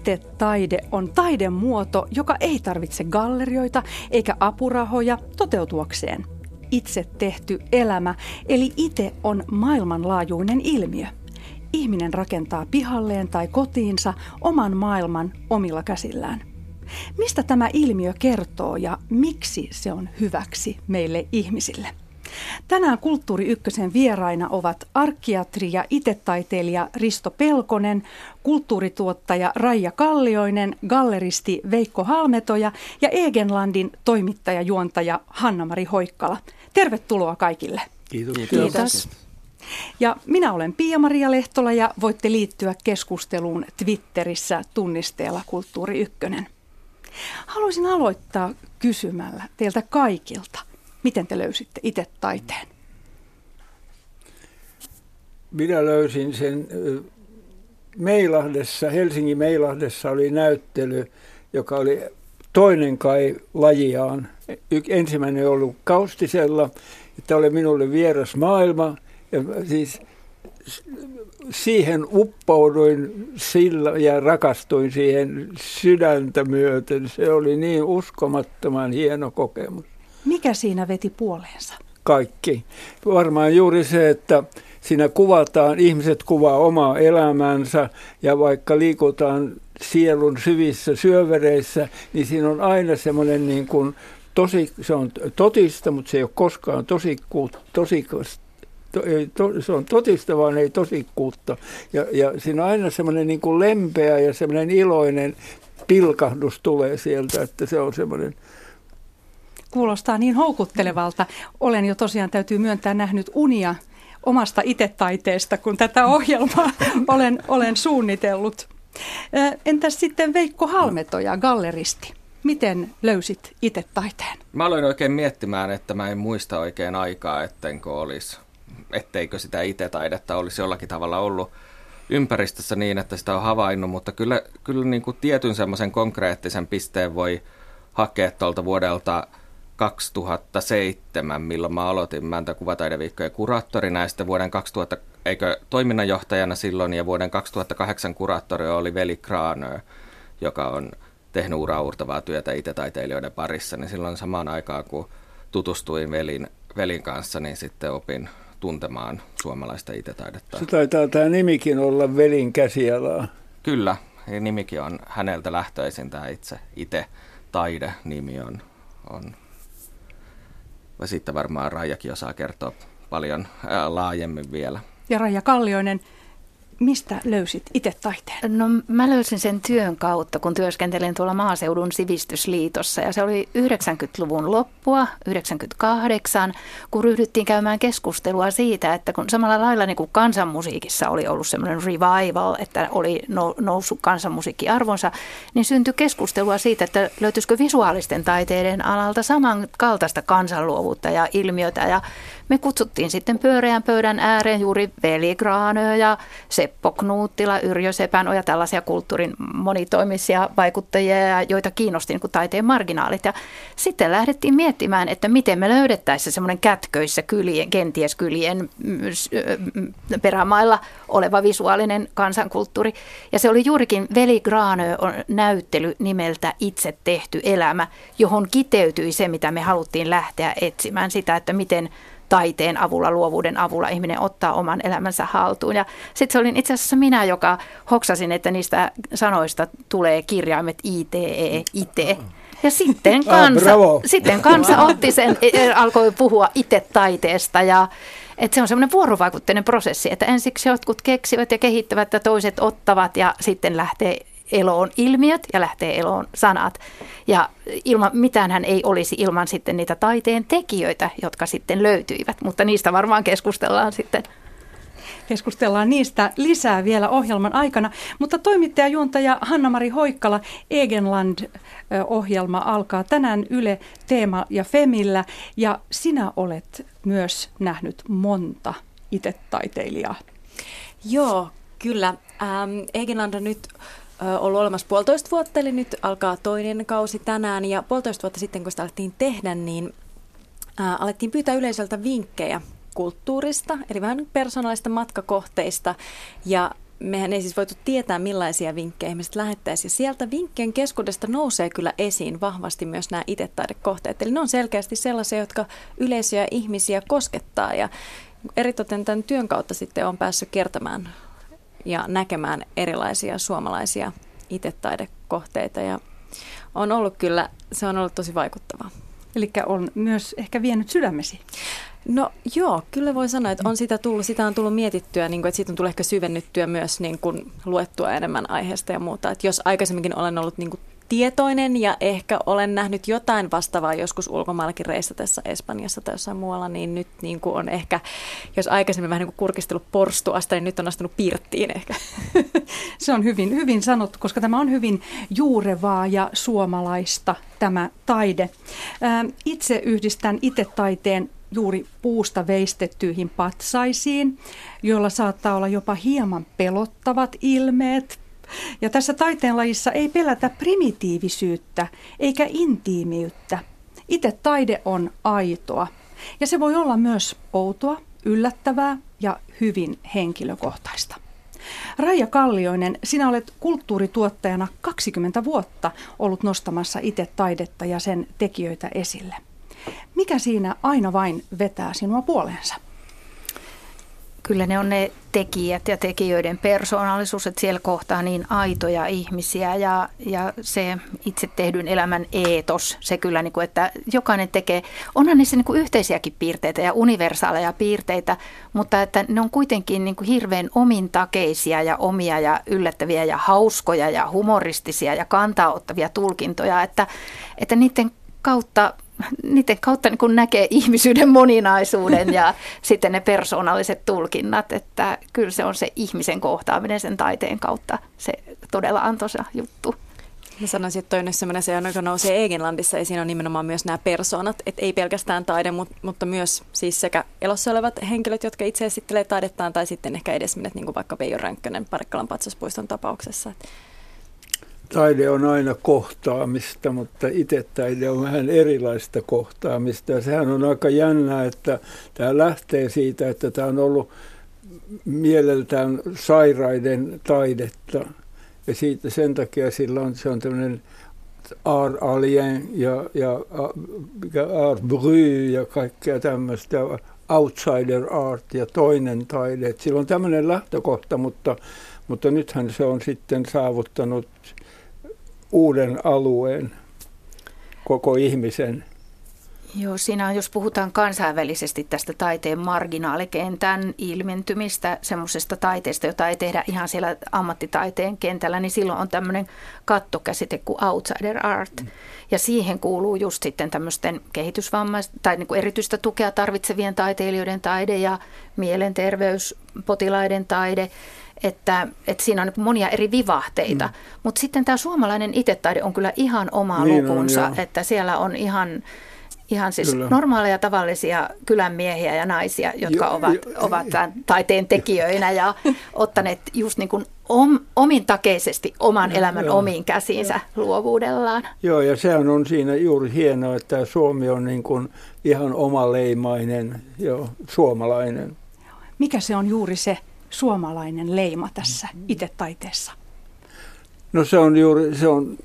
Itetaide on taidemuoto, joka ei tarvitse gallerioita eikä apurahoja toteutuakseen. Itse tehty elämä, eli ite on maailmanlaajuinen ilmiö. Ihminen rakentaa pihalleen tai kotiinsa oman maailman omilla käsillään. Mistä tämä ilmiö kertoo ja miksi se on hyväksi meille ihmisille? Tänään Kulttuuri Ykkösen vieraina ovat arkkiatri ja itetaiteilija Risto Pelkonen, kulttuurituottaja Raija Kallioinen, galleristi Veikko Halmetoja ja Egenlandin toimittaja-juontaja Hanna-Mari Hoikkala. Tervetuloa kaikille. Kiitos. Kiitos. Ja minä olen Pia-Maria Lehtola ja voitte liittyä keskusteluun Twitterissä tunnisteella Kulttuuri Ykkönen. Haluaisin aloittaa kysymällä teiltä kaikilta. Miten te löysitte itse taiteen? Minä löysin sen Meilahdessa, Helsingin Meilahdessa oli näyttely, joka oli toinen kai lajiaan. Ensimmäinen oli ollut Kaustisella, että oli minulle vieras maailma. Ja siis siihen uppouduin sillä ja rakastuin siihen sydäntä myöten. Se oli niin uskomattoman hieno kokemus. Mikä siinä veti puoleensa? Kaikki. Varmaan juuri se, että siinä kuvataan, ihmiset kuvaa omaa elämäänsä ja vaikka liikutaan sielun syvissä syövereissä, niin siinä on aina semmoinen niin kuin se on totista, mutta se ei ole koskaan se on totista, vaan ei tosikkuutta. Ja siinä on aina semmoinen niin kuin lempeä ja semmoinen iloinen pilkahdus tulee sieltä, että se on semmoinen. Kuulostaa niin houkuttelevalta. Olen jo tosiaan, täytyy myöntää, nähnyt unia omasta itetaiteesta, kun tätä ohjelmaa olen suunnitellut. Entäs sitten Veikko Halmetoja, galleristi? Miten löysit itetaiteen? Mä aloin oikein miettimään, että mä en muista oikein aikaa, etteikö sitä itetaidetta olisi jollakin tavalla ollut ympäristössä niin, että sitä on havainnut, mutta kyllä niin kuin tietyn semmoisen konkreettisen pisteen voi hakea tuolta vuodelta 2007, milloin mä aloitin Mäntän kuvataideviikkojen kuraattorina ja sitten toiminnanjohtajana silloin ja vuoden 2008 kuraattori oli Veli Granö, joka on tehnyt uraurtavaa työtä itetaiteilijoiden parissa, niin silloin samaan aikaan kun tutustuin Velin kanssa, niin sitten opin tuntemaan suomalaista itetaidetta. Se taitaa tämä nimikin olla Velin käsialaa. Kyllä, ja nimikin on häneltä lähtöisin, tämä itse ite-taide-nimi on. Ja sitten varmaan Raijakin osaa kertoa paljon laajemmin vielä. Ja Raija Kallioinen, mistä löysit itetaiteen? No mä löysin sen työn kautta, kun työskentelin tuolla Maaseudun sivistysliitossa ja se oli 90-luvun loppua, 98, kun ryhdyttiin käymään keskustelua siitä, että kun samalla lailla niin kuin kansanmusiikissa oli ollut semmoinen revival, että oli noussut kansanmusiikkiarvonsa, niin syntyi keskustelua siitä, että löytyisikö visuaalisten taiteiden alalta samankaltaista kansanluovuutta ja ilmiötä ja me kutsuttiin sitten pyöreän pöydän ääreen juuri Veli Granö ja Seppo Knuuttila, Yrjö Seppänoja, tällaisia kulttuurin monitoimisia vaikuttajia, joita kiinnosti niin kuin taiteen marginaalit. Ja sitten lähdettiin miettimään, että miten me löydettäisiin semmoinen kätköissä kenties kylien perämailla oleva visuaalinen kansankulttuuri. Ja se oli juurikin Veli Granö näyttely nimeltä Itse tehty elämä, johon kiteytyi se, mitä me haluttiin lähteä etsimään, sitä, että miten taiteen avulla, luovuuden avulla ihminen ottaa oman elämänsä haltuun. Ja sitten se olin itse asiassa minä, joka hoksasin, että niistä sanoista tulee kirjaimet ite. Ja sitten kansa otti sen, alkoi puhua itetaiteesta ja että se on semmoinen vuorovaikutteinen prosessi, että ensiksi jotkut keksivät ja kehittävät ja toiset ottavat ja sitten lähtee eloon ilmiöt ja lähtee eloon sanat. Ja mitäänhän ei olisi ilman sitten niitä taiteen tekijöitä, jotka sitten löytyivät, mutta niistä varmaan keskustellaan sitten. Keskustellaan niistä lisää vielä ohjelman aikana, mutta toimittaja-juontaja Hanna-Mari Hoikkala, Egenland-ohjelma alkaa tänään Yle Teema ja Femillä ja sinä olet myös nähnyt monta itetaiteilijaa. Joo, kyllä. Egenland on nyt ollut olemassa 1,5 vuotta, eli nyt alkaa toinen kausi tänään. Ja 1,5 vuotta sitten, kun sitä alettiin tehdä, niin alettiin pyytää yleisöltä vinkkejä kulttuurista, eli vähän persoonallista matkakohteista. Ja mehän ei siis voitu tietää, millaisia vinkkejä ihmiset lähettäisiin. Ja sieltä vinkkien keskuudesta nousee kyllä esiin vahvasti myös nämä itsetaidekohteet. Eli ne on selkeästi sellaisia, jotka yleisöjä ja ihmisiä koskettaa. Ja eritoten tämän työn kautta sitten on päässyt kertomaan ja näkemään erilaisia suomalaisia itsetaidekohteita. Ja on ollut kyllä, se on ollut tosi vaikuttavaa. Eli on myös ehkä vienyt sydämesi. No joo, kyllä voi sanoa, että on sitä on tullut mietittyä, niin kuin, että siitä on tullut ehkä syvennyttyä myös niin kuin, luettua enemmän aiheesta ja muuta. Että jos aikaisemminkin olen ollut niin kuin, tietoinen ja ehkä olen nähnyt jotain vastaavaa joskus ulkomaillakin reissatessa Espanjassa tai jossain muualla, niin nyt niin kuin on ehkä, jos aikaisemmin vähän niin kuin kurkistellut porstuasta, niin nyt on astunut pirttiin ehkä. Se on hyvin, hyvin sanottu, koska tämä on hyvin juurevaa ja suomalaista tämä taide. Itse yhdistän taiteen juuri puusta veistettyihin patsaisiin, joilla saattaa olla jopa hieman pelottavat ilmeet. Ja tässä taiteenlajissa ei pelätä primitiivisyyttä eikä intiimiyttä. Itse taide on aitoa ja se voi olla myös outoa, yllättävää ja hyvin henkilökohtaista. Raija Kallioinen, sinä olet kulttuurituottajana 20 vuotta ollut nostamassa itse taidetta ja sen tekijöitä esille. Mikä siinä aina vain vetää sinua puoleensa? Kyllä ne on ne tekijät ja tekijöiden persoonallisuus, että siellä kohtaa niin aitoja ihmisiä ja se itse tehdyn elämän eetos, se kyllä, niin kuin, että jokainen tekee, onhan niissä niin kuin yhteisiäkin piirteitä ja universaaleja piirteitä, mutta että ne on kuitenkin niin kuin hirveän omintakeisia ja omia ja yllättäviä ja hauskoja ja humoristisia ja kantaa-ottavia tulkintoja, että niiden kautta niin kuin näkee ihmisyyden moninaisuuden ja sitten ne persoonalliset tulkinnat, että kyllä se on se ihmisen kohtaaminen sen taiteen kautta se todella antoisa juttu. Mä sanoisin, että toi on sellainen asia, joka nousee Egenlandissa ja siinä on nimenomaan myös nämä persoonat, että ei pelkästään taide, mutta myös siis sekä elossa olevat henkilöt, jotka itse esittelee taidettaan tai sitten ehkä edesmenneet, niin kuin vaikka Veijo Ränkkönen Parikkalan patsaspuiston tapauksessa. Taide on aina kohtaamista, mutta itse taide on vähän erilaista kohtaamista. Ja sehän on aika jännää, että tämä lähtee siitä, että tämä on ollut mieleltään sairaiden taidetta. Ja siitä, sen takia se on tämmöinen art alien ja art brut ja kaikkea tämmöistä, outsider art ja toinen taide. Et sillä on tämmöinen lähtökohta, mutta nythän se on sitten saavuttanut uuden alueen koko ihmisen. Joo, siinä on, jos puhutaan kansainvälisesti tästä taiteen marginaalikentän ilmentymistä, semmoisesta taiteesta, jota ei tehdä ihan siellä ammattitaiteen kentällä, niin silloin on tämmöinen kattokäsite kuin outsider art. Ja siihen kuuluu just sitten tämmöisten kehitysvammaisten tai niin kuin erityistä tukea tarvitsevien taiteilijoiden taide ja mielenterveyspotilaiden taide. Että siinä on monia eri vivahteita, mutta sitten tämä suomalainen itetaide on kyllä ihan oma lukunsa, että siellä on ihan siis kyllä normaaleja tavallisia kylänmiehiä ja naisia, jotka ovat tämän taiteen tekijöinä ja ottaneet just niin kuin omintakeisesti oman elämän omiin käsiinsä luovuudellaan. Joo, ja sehän on siinä juuri hienoa, että Suomi on niin kuin ihan omaleimainen ja suomalainen. Mikä se on juuri se suomalainen leima tässä itetaiteessa? No se on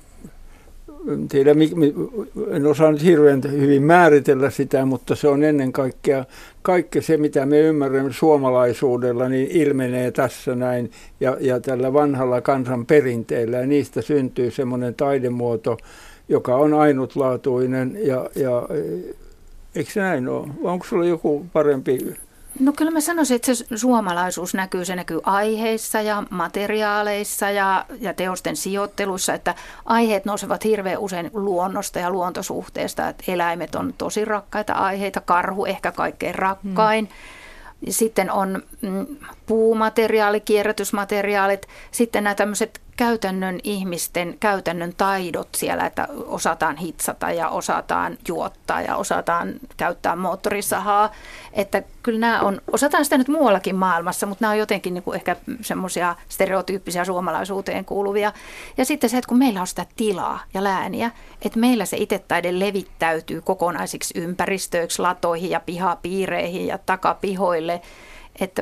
tiedä, en osaa nyt hirveän hyvin määritellä sitä, mutta se on ennen kaikkea kaikki se, mitä me ymmärrämme suomalaisuudella, niin ilmenee tässä näin ja tällä vanhalla kansan perinteellä. Ja niistä syntyy semmoinen taidemuoto, joka on ainutlaatuinen ja eikö se näin ole? Onko sulla joku parempi? No kyllä mä sanoisin, että se suomalaisuus näkyy aiheissa ja materiaaleissa ja teosten sijoittelussa, että aiheet nousevat hirveän usein luonnosta ja luontosuhteesta, että eläimet on tosi rakkaita aiheita, karhu ehkä kaikkein rakkain. Sitten on puumateriaali, kierrätysmateriaalit, sitten nämä tämmöiset käytännön ihmisten käytännön taidot siellä, että osataan hitsata ja osataan juottaa ja osataan käyttää moottorisahaa. Että kyllä nämä on, osataan sitä nyt muuallakin maailmassa, mutta nämä on jotenkin niin kuin ehkä semmoisia stereotyyppisiä suomalaisuuteen kuuluvia. Ja sitten se, että kun meillä on sitä tilaa ja lääniä, että meillä se itetaide levittäytyy kokonaisiksi ympäristöiksi, latoihin ja pihapiireihin ja takapihoille, että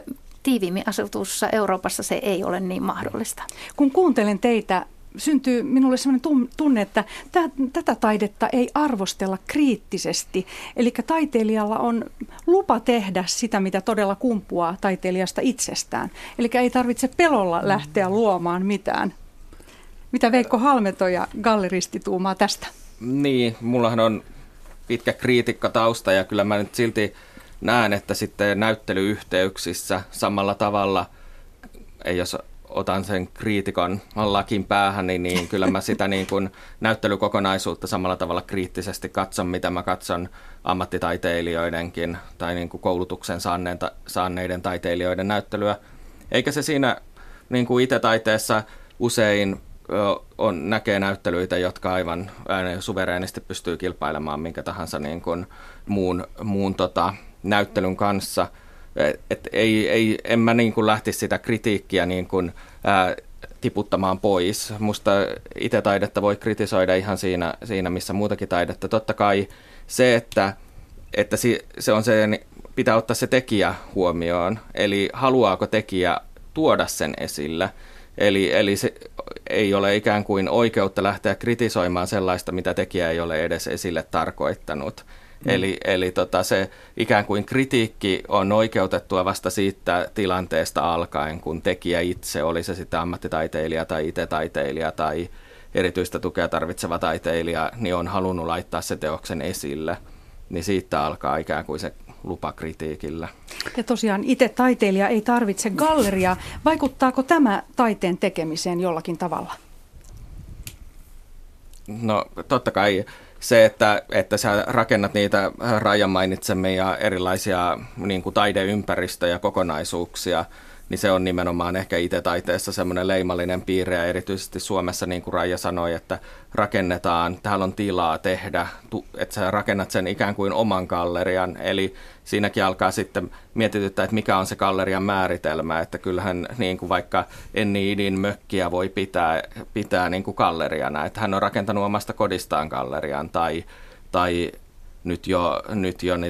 tiiviimmin asutussa Euroopassa se ei ole niin mahdollista. Kun kuuntelen teitä, syntyy minulle sellainen tunne, että tätä taidetta ei arvostella kriittisesti. Eli taiteilijalla on lupa tehdä sitä, mitä todella kumpuaa taiteilijasta itsestään. Eli ei tarvitse pelolla lähteä luomaan mitään. Mitä Veikko Halmeto ja galleristi tuumaa tästä? Niin, mullahan on pitkä kriitikkatausta ja kyllä mä nyt silti näen, että sitten näyttelyyhteyksissä samalla tavalla, jos otan sen kriitikon lakin päähän, niin kyllä mä sitä niin kuin näyttelykokonaisuutta samalla tavalla kriittisesti katson, mitä mä katson ammattitaiteilijoidenkin tai niin kuin koulutuksen saaneiden taiteilijoiden näyttelyä. Eikä se siinä niin kuin itse-taiteessa usein näkee näyttelyitä, jotka aivan suvereenisti pystyy kilpailemaan minkä tahansa niin kuin muun näyttelyn kanssa. En mä niin kuin lähtisi sitä kritiikkiä niin kuin, tiputtamaan pois. Musta itse taidetta voi kritisoida ihan siinä missä muutakin taidetta. Totta kai se, että se on se, pitää ottaa se tekijä huomioon. Eli haluaako tekijä tuoda sen esille. Eli se ei ole ikään kuin oikeutta lähteä kritisoimaan sellaista, mitä tekijä ei ole edes esille tarkoittanut. Eli se ikään kuin kritiikki on oikeutettua vasta siitä tilanteesta alkaen, kun tekijä itse, oli se sitten ammattitaiteilija tai itse-taiteilija tai erityistä tukea tarvitseva taiteilija, niin on halunnut laittaa se teoksen esille. Niin siitä alkaa ikään kuin se lupa kritiikillä. Ja tosiaan itse taiteilija ei tarvitse galleriaa. Vaikuttaako tämä taiteen tekemiseen jollakin tavalla? No totta kai se, että sä rakennat niitä Raijan mainitsemia erilaisia niin kuin taideympäristöjä ja kokonaisuuksia, niin se on nimenomaan ehkä itse-taiteessa semmoinen leimallinen piirre, ja erityisesti Suomessa, niin kuin Raija sanoi, että rakennetaan, täällä on tilaa tehdä, että sä rakennat sen ikään kuin oman gallerian, eli siinäkin alkaa sitten mietityttää, että mikä on se gallerian määritelmä, että kyllähän niin kuin vaikka Enni Idin mökkiä voi pitää niin kuin galleriana, että hän on rakentanut omasta kodistaan gallerian, tai nyt jo niin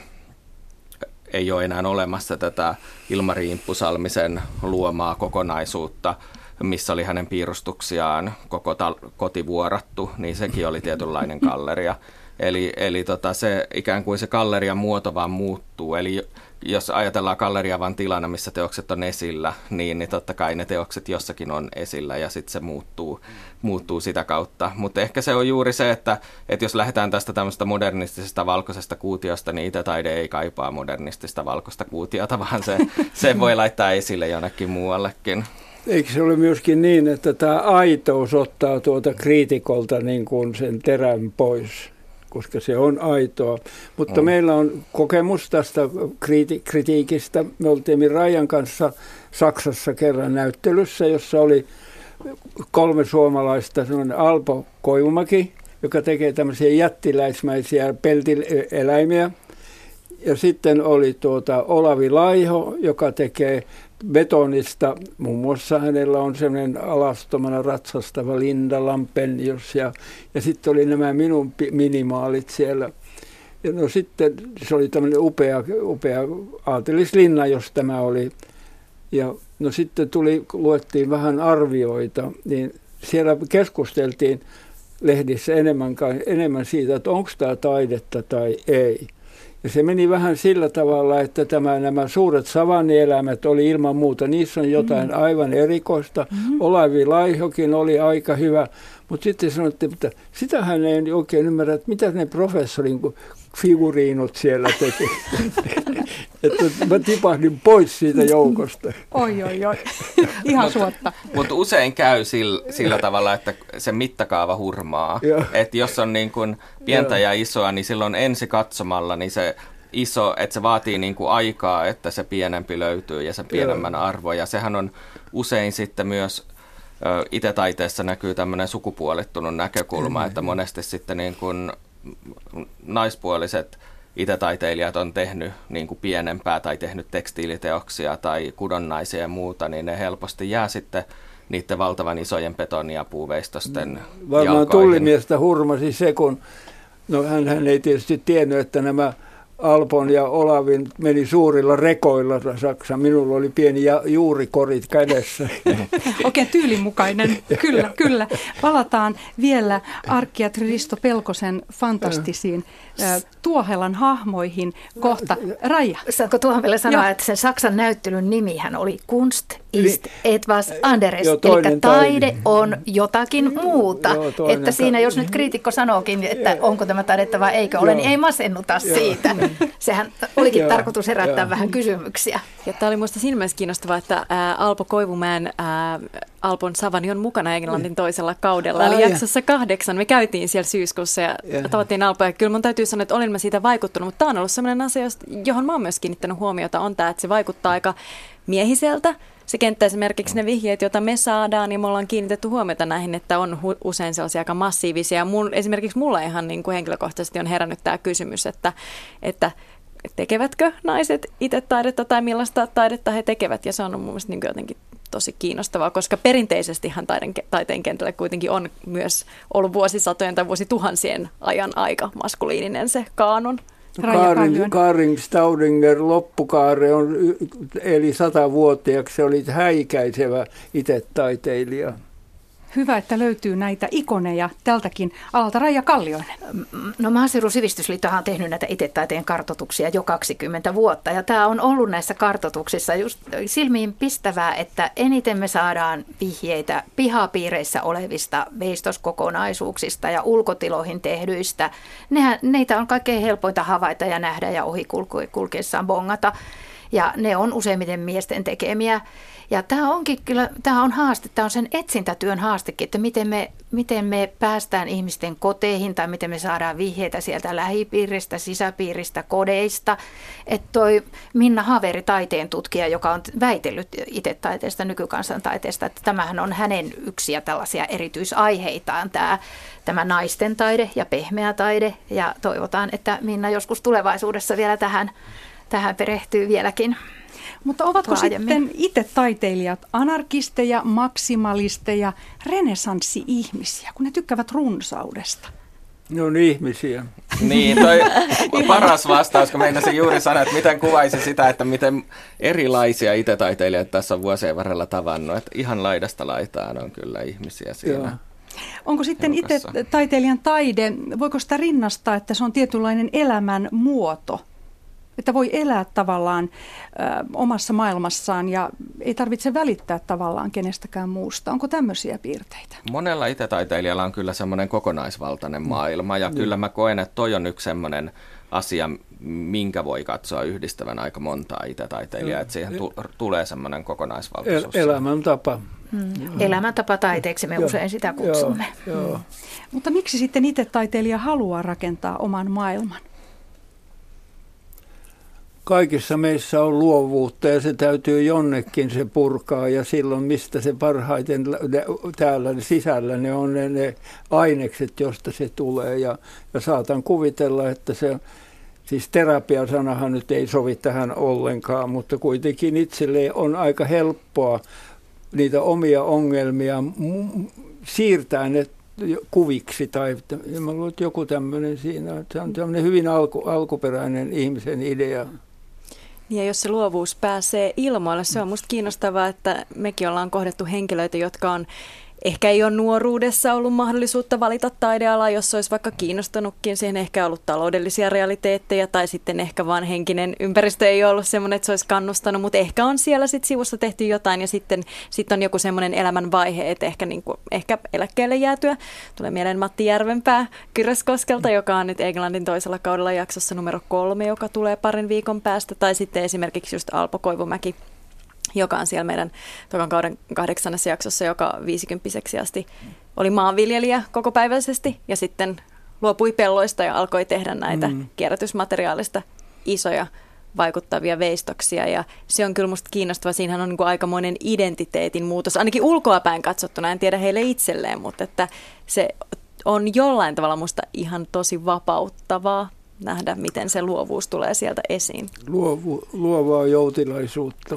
ei ole enää olemassa tätä Ilmari Imppusalmisen luomaa kokonaisuutta, missä oli hänen piirustuksiaan koko koti vuorattu, niin sekin oli tietynlainen galleria. Eli se ikään kuin se gallerian muoto vaan muuttuu. Eli jos ajatellaan galleriaa vain tilana, missä teokset on esillä, niin totta kai ne teokset jossakin on esillä ja sitten se muuttuu sitä kautta. Mutta ehkä se on juuri se, että jos lähdetään tästä tämmöistä modernistisesta valkoisesta kuutiosta, niin itse-taide ei kaipaa modernistista valkoista kuutiota, vaan se voi laittaa esille jonnekin muuallekin. Eikö se ole myöskin niin, että tämä aitous ottaa tuota kriitikolta niin kuin sen terän pois, koska se on aitoa. Mutta meillä on kokemus tästä kritiikistä. Me oltiin Raijan kanssa Saksassa kerran näyttelyssä, jossa oli 3 suomalaista, sellainen Alpo Koivumäki, joka tekee tämmöisiä jättiläismäisiä peltieläimiä. Ja sitten oli Olavi Laiho, joka tekee betonista, muun muassa hänellä on sellainen alastomana ratsastava Linda Lampenius ja sitten oli nämä minun minimaalit siellä. Ja no sitten se oli tämmöinen upea aatelislinna, jos tämä oli. Ja no sitten luettiin vähän arvioita, niin siellä keskusteltiin lehdissä enemmän siitä, että onko tämä taidetta tai ei. Ja se meni vähän sillä tavalla, että nämä suuret savannieläimet oli ilman muuta, niissä on jotain aivan erikoista. Olavi Laihokin oli aika hyvä, mutta sitten sanottiin, että sitähän ei oikein ymmärrä, että mitä ne professorin figuriinut siellä teki. Että mä tipahdin pois siitä joukosta. Oi. Ihan suotta. Mutta usein käy sillä tavalla, että se mittakaava hurmaa. Että jos on niin kuin pientä ja isoa, niin silloin ensi katsomalla niin se iso, että se vaatii niin kuin aikaa, että se pienempi löytyy ja se pienemmän arvo. Ja sehän on usein sitten myös itse-taiteessa näkyy tämmöinen sukupuolittunut näkökulma, että monesti sitten niin kuin naispuoliset itse-taiteilijat on tehnyt niin kuin pienempää tai tehnyt tekstiiliteoksia tai kudonnaisia ja muuta, niin ne helposti jää sitten niiden valtavan isojen betoni- ja puuveistosten varmaan jalkoihin. Tullimiestä hurmasi se, kun hän ei tietysti tiennyt, että nämä Alpon ja Olavin meni suurilla rekoilla Saksa. Minulla oli pieni juurikorit kädessä. Oikein tyylimukainen, kyllä. Palataan vielä arkkiatri Risto Pelkosen fantastisiin Tuohelan hahmoihin kohta. Raija. Saanko tuohon vielä sanoa, että sen Saksan näyttelyn nimihän oli Kunst ist etwas anderes, eli taide on jotakin muuta. Että siinä, jos nyt kriitikko sanookin, että onko tämä taidetta vai eikö ole, niin ei masennuta siitä. Sehän olikin tarkoitus herättää vähän kysymyksiä. Ja tämä oli minusta siinä mielessä kiinnostavaa, että Alpo Koivumäen Alpon Savani on mukana Englannin toisella kaudella. Eli jaksossa 8 me käytiin siellä syyskuussa ja tavattiin Alpoa. Ja kyllä mun täytyy sanoa, että olin mä siitä vaikuttunut, mutta tämä on ollut sellainen asia, johon mä oon myös kiinnittänyt huomiota, on tämä, että se vaikuttaa aika miehiseltä. Se kenttä esimerkiksi ne vihjeet, joita me saadaan, niin me ollaan kiinnitetty huomiota näihin, että on usein sellaisia aika massiivisia. Esimerkiksi mulla ihan niin kuin henkilökohtaisesti on herännyt tämä kysymys, että tekevätkö naiset itse taidetta tai millaista taidetta he tekevät. Ja se on mun mielestä niin jotenkin tosi kiinnostavaa, koska perinteisestihan taiteen kentällä kuitenkin on myös ollut vuosisatojen tai vuosituhansien ajan aika maskuliininen se kaanon. Karin Staudinger loppukaare eli 100-vuotiaaksi. Se oli häikäisevä itetaiteilija. Hyvä, että löytyy näitä ikoneja tältäkin alalta. Raija Kallioinen. No Maaseudun sivistysliittohan on tehnyt näitä itetaiteen kartoituksia jo 20 vuotta. Ja tämä on ollut näissä kartoituksissa just silmiin pistävää, että eniten me saadaan vihjeitä pihapiireissä olevista veistoskokonaisuuksista ja ulkotiloihin tehdyistä. Neitä on kaikkein helpointa havaita ja nähdä ja ohikulkeessaan bongata. Ja ne on useimmiten miesten tekemiä. Ja tämä on haaste, tämä on sen etsintätyön haastekin, että miten me päästään ihmisten koteihin tai miten me saadaan vihjeitä sieltä lähipiiristä, sisäpiiristä, kodeista. Että toi Minna Haveri, taiteen tutkija, joka on väitellyt itetaiteesta, nykykansantaiteesta, että tämähän on hänen yksiä tällaisia erityisaiheitaan, tämä naisten taide ja pehmeä taide. Ja toivotaan, että Minna joskus tulevaisuudessa vielä tähän perehtyy vieläkin. Mutta ovatko laajemmin sitten itse taiteilijat anarkisteja, maksimalisteja, renessanssi-ihmisiä, kun ne tykkäävät runsaudesta? Ne on ihmisiä. Niin, toi paras vastaus, kun meinasin juuri sanoa, että miten kuvaisi sitä, että miten erilaisia itetaiteilijoita tässä on vuosien varrella tavannut. Että ihan laidasta laitaan on kyllä ihmisiä siinä. Joo. Onko sitten itse taiteilijan taide, voiko sitä rinnastaa, että se on tietynlainen elämän muoto? Että voi elää tavallaan omassa maailmassaan ja ei tarvitse välittää tavallaan kenestäkään muusta. Onko tämmöisiä piirteitä? Monella itetaiteilijalla on kyllä semmoinen kokonaisvaltainen maailma ja kyllä mä koen, että toi on yksi semmoinen asia, minkä voi katsoa yhdistävän aika montaa itetaiteilijaa, että siihen tulee semmoinen kokonaisvaltaisuus. Elämäntapa. Elämäntapa taiteeksi me usein sitä kutsumme. Joo. Mutta miksi sitten itetaiteilija haluaa rakentaa oman maailman? Kaikissa meissä on luovuutta ja se täytyy jonnekin se purkaa ja silloin mistä se parhaiten täällä sisällä ne on ne ainekset, josta se tulee ja saatan kuvitella, että se, siis terapiasanahan nyt ei sovi tähän ollenkaan, mutta kuitenkin itselleen on aika helppoa niitä omia ongelmia siirtää ne kuviksi tai mä luulen, että joku tämmöinen siinä, että se on tämmöinen hyvin alkuperäinen ihmisen idea. Ja jos se luovuus pääsee ilmoille, se on musta kiinnostavaa, että mekin ollaan kohdattu henkilöitä, jotka on ehkä ei ole nuoruudessa ollut mahdollisuutta valita taidealaa, jos olisi vaikka kiinnostunutkin. Siihen ehkä ollut taloudellisia realiteetteja tai sitten ehkä vaan henkinen ympäristö ei ollut semmoinen, että se olisi kannustanut, mutta ehkä on siellä sitten sivussa tehty jotain ja sitten on joku semmoinen elämänvaihe, että ehkä eläkkeelle jäätyä. Tulee mieleen Matti Järvenpää Kyröskoskelta, joka on nyt Englannin toisella kaudella jaksossa numero 3, joka tulee parin viikon päästä, tai sitten esimerkiksi just Alpo Koivumäki, joka on siellä meidän tokan kauden 8. jaksossa, joka 50-vuotiaaksi asti oli maanviljelijä kokopäiväisesti ja sitten luopui pelloista ja alkoi tehdä näitä kierrätysmateriaalista isoja vaikuttavia veistoksia. Ja se on kyllä musta kiinnostavaa. Siinähän on niin kuin aikamoinen identiteetin muutos, ainakin ulkoapäin katsottuna, en tiedä heille itselleen, mutta että se on jollain tavalla musta ihan tosi vapauttavaa nähdä, miten se luovuus tulee sieltä esiin. Luovaa joutilaisuutta.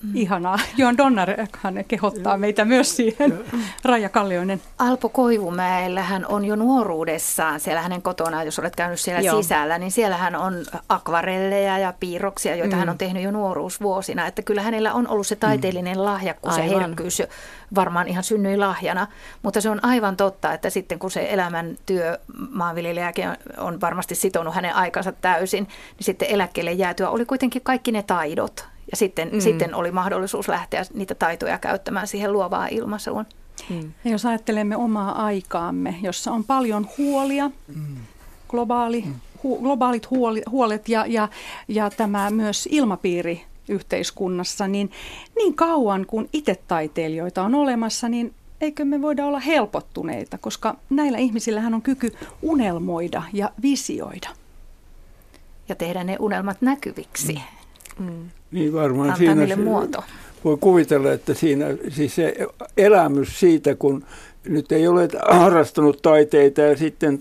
Ihanaa. Joon Donnerhan kehottaa meitä myös siihen. Raija Kallioinen. Alpo Koivumäellähän on jo nuoruudessaan, siellä hänen kotonaan, jos olet käynyt siellä sisällä, niin siellähän on akvarelleja ja piirroksia, joita hän on tehnyt jo nuoruusvuosina. Että kyllä hänellä on ollut se taiteellinen lahjakkuus ja herkkyys varmaan ihan synnyi lahjana. Mutta se on aivan totta, että sitten kun se elämäntyö maanviljelijäkin on varmasti sitonut hänen aikansa täysin, niin sitten eläkkeelle jäätyä oli kuitenkin kaikki ne taidot. Ja sitten oli mahdollisuus lähteä niitä taitoja käyttämään siihen luovaan ilmaisuun. Ja jos ajattelemme omaa aikaamme, jossa on paljon huolia, globaalit huolet ja tämä myös ilmapiiri yhteiskunnassa, niin kauan kuin itse-taiteilijoita on olemassa, niin eikö me voida olla helpottuneita, koska näillä ihmisillähän on kyky unelmoida ja visioida. Ja tehdä ne unelmat näkyviksi. Niin varmaan antaa siinä niille muoto. Voi kuvitella, että siinä siis se elämys siitä, kun nyt ei ole harrastanut taiteita ja sitten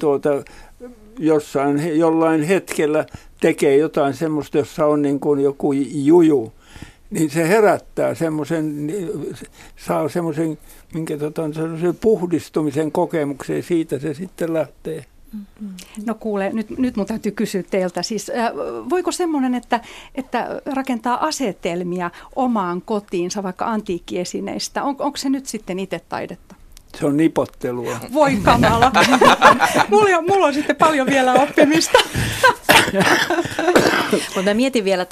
jollain hetkellä tekee jotain semmoista, jossa on niin kuin joku juju, niin se herättää semmoisen, saa semmoisen puhdistumisen kokemukseen, siitä se sitten lähtee. No kuule, nyt mun täytyy kysyä teiltä. Siis, voiko semmoinen, että rakentaa asetelmia omaan kotiinsa, vaikka antiikkiesineistä, onko se nyt sitten itse taidetta? Se on nipottelua. Voi kamala. Mulla on sitten paljon vielä oppimista. Mutta mä mietin vielä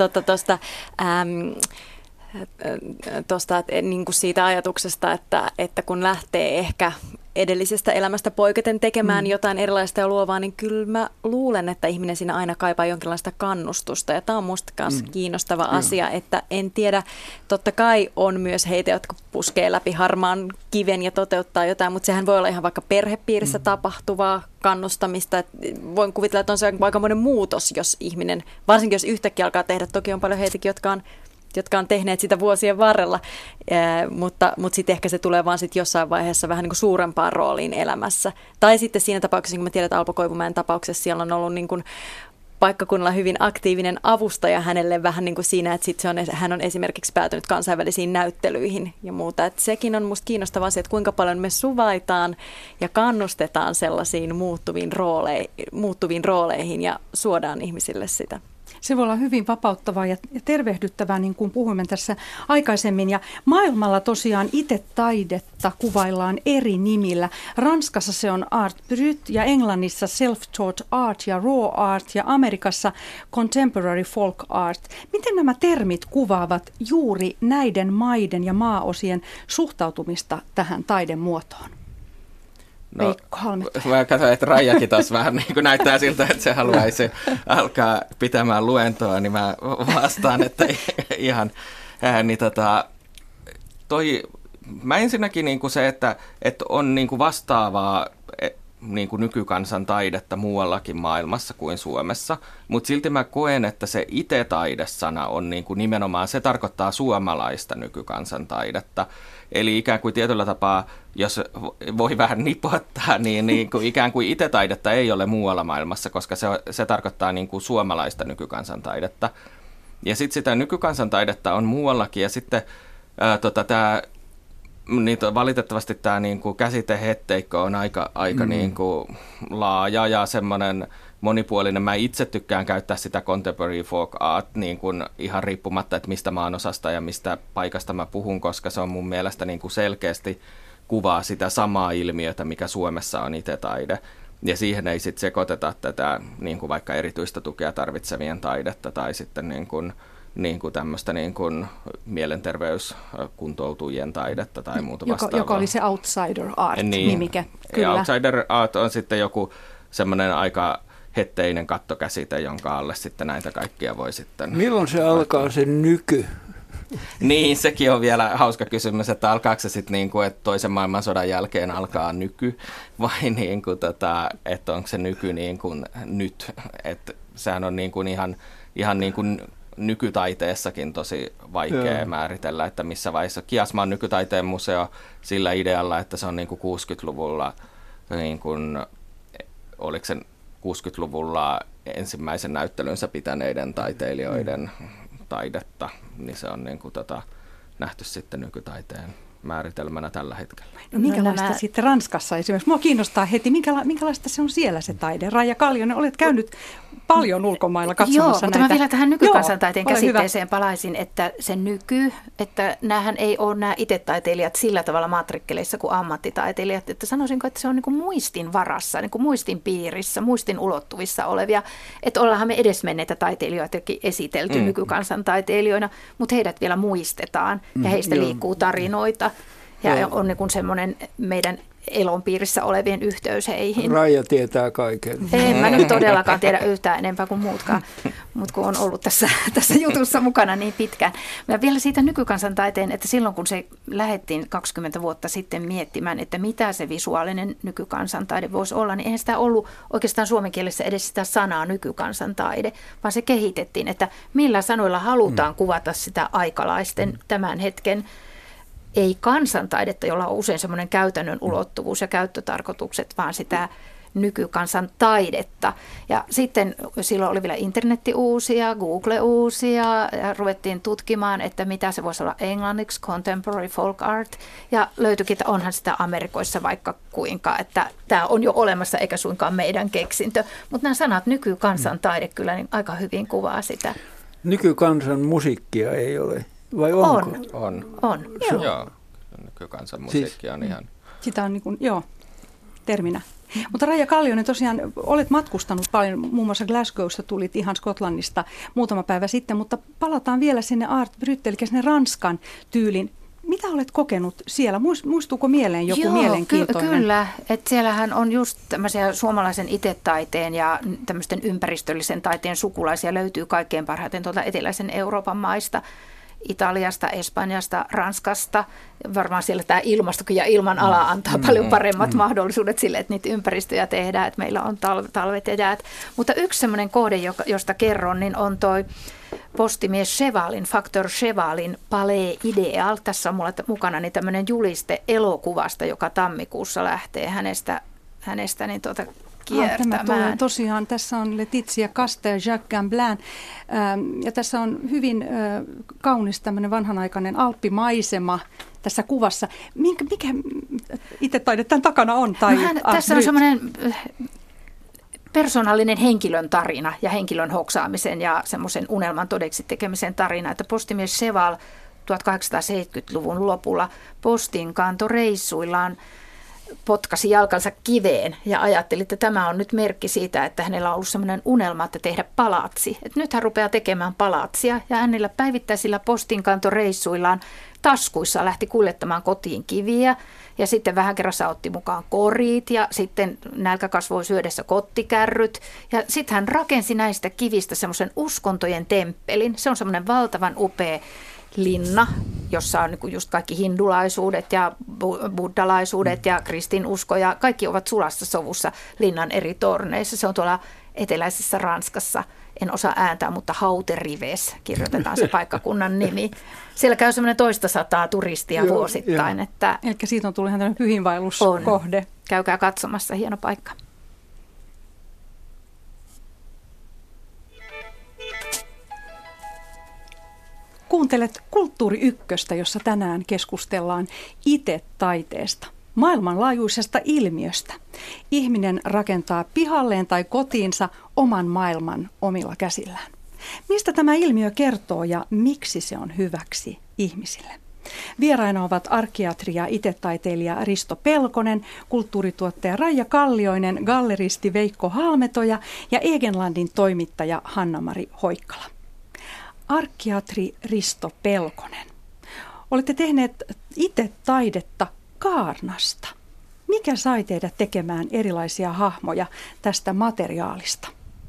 tuosta niin kuin siitä ajatuksesta, että kun lähtee ehkä edellisestä elämästä poiketen tekemään jotain erilaista ja luovaa, niin kyllä mä luulen, että ihminen siinä aina kaipaa jonkinlaista kannustusta. Ja tämä on musta myös kiinnostava asia, että en tiedä, totta kai on myös heitä, jotka puskee läpi harmaan kiven ja toteuttaa jotain, mutta sehän voi olla ihan vaikka perhepiirissä tapahtuvaa kannustamista. Et voin kuvitella, että on se aikamoinen muutos, jos ihminen, varsinkin jos yhtäkkiä alkaa tehdä, toki on paljon heitäkin, jotka on tehneet sitä vuosien varrella, mutta sitten ehkä se tulee vaan sitten jossain vaiheessa vähän niin kuin suurempaan rooliin elämässä. Tai sitten siinä tapauksessa, kun mä tiedän, että Alpo Koivumäen tapauksessa siellä on ollut niin kuin paikkakunnalla hyvin aktiivinen avustaja hänelle vähän niin kuin siinä, että hän on esimerkiksi päätynyt kansainvälisiin näyttelyihin ja muuta. Että sekin on musta kiinnostava asia, että kuinka paljon me suvaitaan ja kannustetaan sellaisiin muuttuviin rooleihin ja suodaan ihmisille sitä. Se voi olla hyvin vapauttavaa ja tervehdyttävää, niin kuin puhuimme tässä aikaisemmin. Ja maailmalla tosiaan itse taidetta kuvaillaan eri nimillä. Ranskassa se on art brut ja Englannissa self-taught art ja raw art ja Amerikassa contemporary folk art. Miten nämä termit kuvaavat juuri näiden maiden ja maaosien suhtautumista tähän taidemuotoon? No, mä katsoin, että Raijakin taas vähän niin kuin näyttää siltä, että se haluaisi alkaa pitämään luentoa, niin mä vastaan, että ihan niin mä ensinnäkin niin kuin se, että on niin kuin vastaavaa niin kuin nykykansan taidetta muuallakin maailmassa kuin Suomessa, mutta silti mä koen, että se itse-taidesana on niin kuin nimenomaan, se tarkoittaa suomalaista nykykansan taidetta. Eli ikään kuin tietyllä tapaa, jos voi vähän nipottaa, niin kuin ikään kuin itse-taidetta ei ole muualla maailmassa, koska se tarkoittaa niin kuin suomalaista nykykansantaidetta. Ja sitten sitä nykykansantaidetta on muuallakin, ja sitten valitettavasti tämä niin kuin käsitehetteikko on aika niin kuin laaja ja semmoinen monipuolinen. Mä itse tykkään käyttää sitä contemporary folk art niin kuin ihan riippumatta, että mistä maanosasta ja mistä paikasta mä puhun, koska se on mun mielestä niin kuin selkeästi kuvaa sitä samaa ilmiötä, mikä Suomessa on itse-taide. Ja siihen ei sitten sekoiteta tätä niin kuin vaikka erityistä tukea tarvitsevien taidetta tai sitten niin kuin tämmöistä niin kuin mielenterveyskuntoutujien taidetta tai muuta vastaavaa. Joka oli se outsider art-nimike. Kyllä. Outsider art on sitten joku semmoinen aika hetteinen kattokäsite, jonka alle sitten näitä kaikkia voi sitten... Milloin se alkaa se nyky? Niin, sekin on vielä hauska kysymys, että alkaako se sitten niin kuin, että toisen maailmansodan jälkeen alkaa nyky, vai niin kuin että onko se nyky niin kuin nyt, että sehän on niin kuin ihan niin kuin nykytaiteessakin tosi vaikea määritellä, että missä vaiheessa. Kiasma on nykytaiteen museo sillä idealla, että se on niin kuin 60-luvulla, niin kuin, oliko se 60-luvulla ensimmäisen näyttelynsä pitäneiden taiteilijoiden taidetta, niin se on niin kuin nähty sitten nykytaiteen määritelmänä tällä hetkellä. No minkälaista sitten Ranskassa esimerkiksi? Mua kiinnostaa heti, minkälaista se on siellä se taide? Raija Kallionen, olet käynyt paljon ulkomailla katsomassa näitä. Joo, mutta mä vielä tähän nykykansantaiteen käsitteeseen palaisin, että se että näähän ei ole nämä itetaiteilijat sillä tavalla matrikkeleissa kuin ammattitaiteilijat, että sanoisinko, että se on niin kuin muistin varassa, niin kuin muistin piirissä, muistin ulottuvissa olevia, että ollaanhan me edesmenneitä taiteilijoitakin esitelty nykykansantaiteilijoina, mutta heidät vielä muistetaan ja heistä liikkuu tarinoita. Ja on niin kuin semmoinen meidän elonpiirissä olevien yhteys heihin. Raija tietää kaiken. En mä nyt todellakaan tiedä yhtään enempää kuin muutkaan, mutta kun on ollut tässä jutussa mukana niin pitkään. Ja vielä siitä nykykansantaiteen, että silloin kun se lähdettiin 20 vuotta sitten miettimään, että mitä se visuaalinen nykykansantaide voisi olla, niin eihän sitä ollut oikeastaan suomen kielessä edes sitä sanaa nykykansantaide, vaan se kehitettiin, että millä sanoilla halutaan kuvata sitä aikalaisten tämän hetken ei kansantaidetta, jolla on usein semmoinen käytännön ulottuvuus ja käyttötarkoitukset, vaan sitä nykykansantaidetta. Ja sitten silloin oli vielä internetti uusia, Google uusia, ja ruvettiin tutkimaan, että mitä se voisi olla englanniksi, contemporary folk art, ja löytyikin, että onhan sitä Amerikoissa vaikka kuinka, että tämä on jo olemassa eikä suinkaan meidän keksintö. Mutta nämä sanat nykykansantaide kyllä niin aika hyvin kuvaa sitä. Nykykansan musiikkia ei ole. Vai onko? On. Joo. Nykykansan musiikki on ihan... Sitä on niin kuin, terminä. Mutta Raija Kallionen, tosiaan olet matkustanut paljon, muun muassa Glasgowsta tulit ihan Skotlannista muutama päivä sitten, mutta palataan vielä sinne Art Brut, eli sinne Ranskan tyylin. Mitä olet kokenut siellä? Muistuuko mieleen joku mielenkiintoinen? Kyllä, että siellähän on just tämmöisiä suomalaisen itetaiteen ja tämmöisten ympäristöllisen taiteen sukulaisia löytyy kaikkein parhaiten tuolta eteläisen Euroopan maista. Italiasta, Espanjasta, Ranskasta. Varmaan siellä tämä ilmastokin ja ilmanala antaa paljon paremmat mahdollisuudet sille, että niitä ympäristöjä tehdään, että meillä on talvet ja jäät. Mutta yksi semmoinen kohde, josta kerron, niin on toi postimies Chevalin, Facteur Chevalin Palais Ideal. Tässä on mulla mukana niin tämmöinen juliste elokuvasta, joka tammikuussa lähtee hänestä niin kiertämään. Tosiaan tässä on Laetitia Casta ja Jacques Gamblin, ja tässä on hyvin kaunis tämmöinen vanhanaikainen alppimaisema tässä kuvassa. Mikä itse taide tämän takana on? Tässä on semmoinen persoonallinen henkilön tarina ja henkilön hoksaamisen ja semmoisen unelman todeksi tekemisen tarina, että postimies Cheval 1870-luvun lopulla postinkantoreissuillaan potkasi jalkansa kiveen ja ajatteli, että tämä on nyt merkki siitä, että hänellä on ollut sellainen unelma, että tehdä palatsi. Että nyt hän rupeaa tekemään palatsia ja hänellä päivittäisillä postinkantoreissuillaan taskuissa lähti kuljettamaan kotiin kiviä ja sitten vähän kerrassa otti mukaan korit ja sitten nälkä kasvoi syödessä kottikärryt. Ja sitten hän rakensi näistä kivistä semmoisen uskontojen temppelin. Se on semmoinen valtavan upea linna, jossa on niin just kaikki hindulaisuudet ja buddhalaisuudet ja kristinusko ja kaikki ovat sulassa sovussa linnan eri torneissa. Se on tuolla eteläisessä Ranskassa, en osaa ääntää, mutta Hauterives kirjoitetaan se paikkakunnan nimi. Siellä käy semmoinen 200 turistia vuosittain. Että eli siitä on tullut ihan tämmöinen pyhiinvaelluskohde. Käykää katsomassa, hieno paikka. Kuuntelet Kulttuuri Ykköstä, jossa tänään keskustellaan itetaiteesta, maailmanlaajuisesta ilmiöstä. Ihminen rakentaa pihalleen tai kotiinsa oman maailman omilla käsillään. Mistä tämä ilmiö kertoo ja miksi se on hyväksi ihmisille? Vieraina ovat arkiatri ja itetaiteilija Risto Pelkonen, kulttuurituottaja Raija Kallioinen, galleristi Veikko Halmetoja ja Egenlandin toimittaja Hanna-Mari Hoikkala. Arkiatri Risto Pelkonen, olette tehneet itse taidetta kaarnasta. Mikä sai teidät tekemään erilaisia hahmoja tästä materiaalista?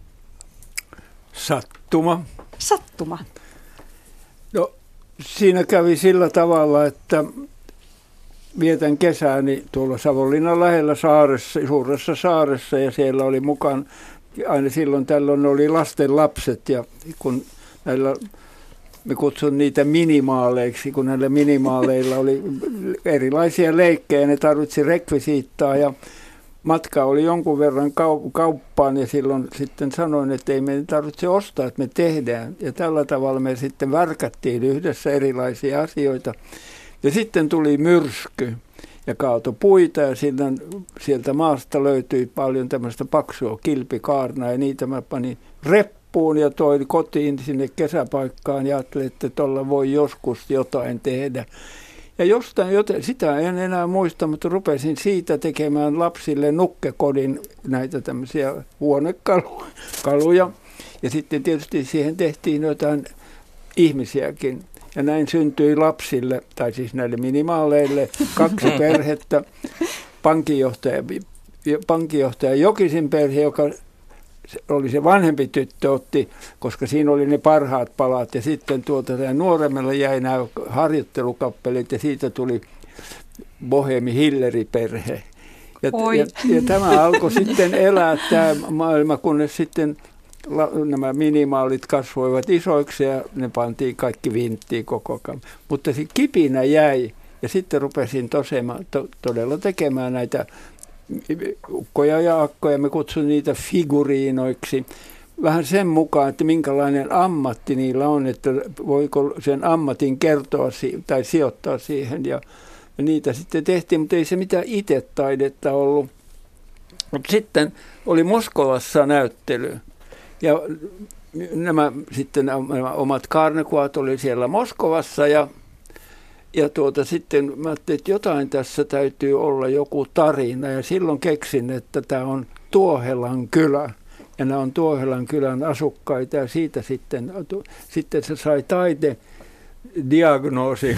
Sattuma. No, siinä kävi sillä tavalla, että vietän kesääni tuolla Savonlinnan lähellä suuressa saaressa ja siellä oli mukaan, aina silloin tällöin oli lasten lapset ja kun me kutsun niitä minimaaleiksi, kun näillä minimaaleilla oli erilaisia leikkejä, ne tarvitsi rekvisiittaa ja matka oli jonkun verran kauppaan ja silloin sitten sanoin, että ei meidän tarvitse ostaa, että me tehdään. Ja tällä tavalla me sitten värkättiin yhdessä erilaisia asioita. Ja sitten tuli myrsky ja kaatoi puita ja sieltä maasta löytyi paljon tämmöistä paksua kilpikaarnaa ja niitä mä panin reppuun ja toin kotiin sinne kesäpaikkaan ja ajattelin, että tuolla voi joskus jotain tehdä. Ja sitä en enää muista, mutta rupesin siitä tekemään lapsille nukkekodin, näitä tämmöisiä huonekaluja. Ja sitten tietysti siihen tehtiin jotain ihmisiäkin. Ja näin syntyi lapsille, tai siis näille minimaaleille, 2 perhettä. Pankinjohtaja Jokisin perhe, joka oli se vanhempi tyttö, otti, koska siinä oli ne parhaat palat. Ja sitten nuoremmalla jäi nämä harjoittelukappelit ja siitä tuli Bohemi Hilleri-perhe. Ja tämä alkoi sitten elää tämä maailma, kunnes sitten nämä minimaalit kasvoivat isoiksi ja ne pantiin kaikki vinttiin koko ajan. Mutta se kipinä jäi ja sitten rupesin todella tekemään näitä ukkoja ja akkoja. Me kutsun niitä figuriinoiksi. Vähän sen mukaan, että minkälainen ammatti niillä on, että voiko sen ammatin kertoa tai sijoittaa siihen. Ja niitä sitten tehtiin, mutta ei se mitään itetaidetta ollut. Mutta sitten oli Moskovassa näyttely. Ja nämä omat karnekuvat oli siellä Moskovassa ja sitten mä ajattelin, että jotain tässä täytyy olla joku tarina ja silloin keksin, että tämä on Tuohelan kylä ja nämä on Tuohelan kylän asukkaita ja siitä sitten se sai taidediagnoosi.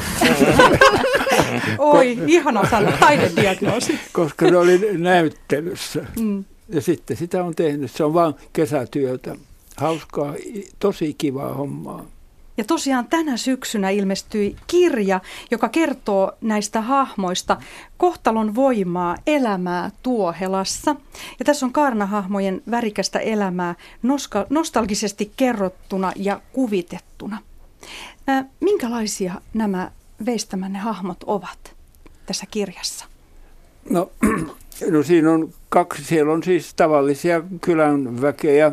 Oi, ihana sana, taidediagnoosi. Koska ne oli näyttelyssä. Ja sitten sitä on tehnyt. Se on vaan kesätyötä. Hauskaa, tosi kivaa hommaa. Ja tosiaan tänä syksynä ilmestyi kirja, joka kertoo näistä hahmoista kohtalon voimaa, elämää Tuohelassa. Ja tässä on kaarnahahmojen värikästä elämää nostalgisesti kerrottuna ja kuvitettuna. Minkälaisia nämä veistämänne hahmot ovat tässä kirjassa? No siinä on 2. Siellä on siis tavallisia kylän väkeä,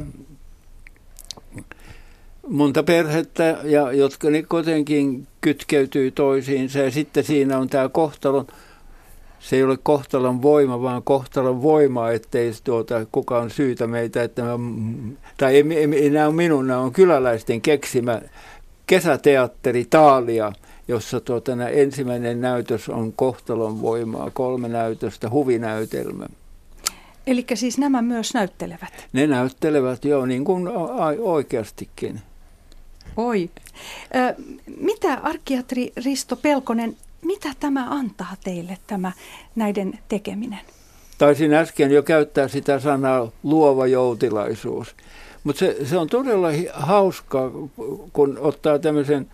monta perhettä, jotka ne kuitenkin kytkeytyy toisiinsa. Ja sitten siinä on tämä kohtalon, se ei ole kohtalon voima, vaan kohtalon voima, ettei kukaan syytä meitä. Tai ei nämä ole minun, nämä on kyläläisten keksimä kesäteatteri Taalia, jossa ensimmäinen näytös on kohtalon voimaa, 3 näytöstä, huvinäytelmä. Eli siis nämä myös näyttelevät? Ne näyttelevät, joo, niin kuin oikeastikin. Oi. Mitä arkkiatri Risto Pelkonen, mitä tämä antaa teille, näiden tekeminen? Taisin äsken jo käyttää sitä sanaa luova joutilaisuus. Mutta se on todella hauskaa, kun ottaa tämmöisen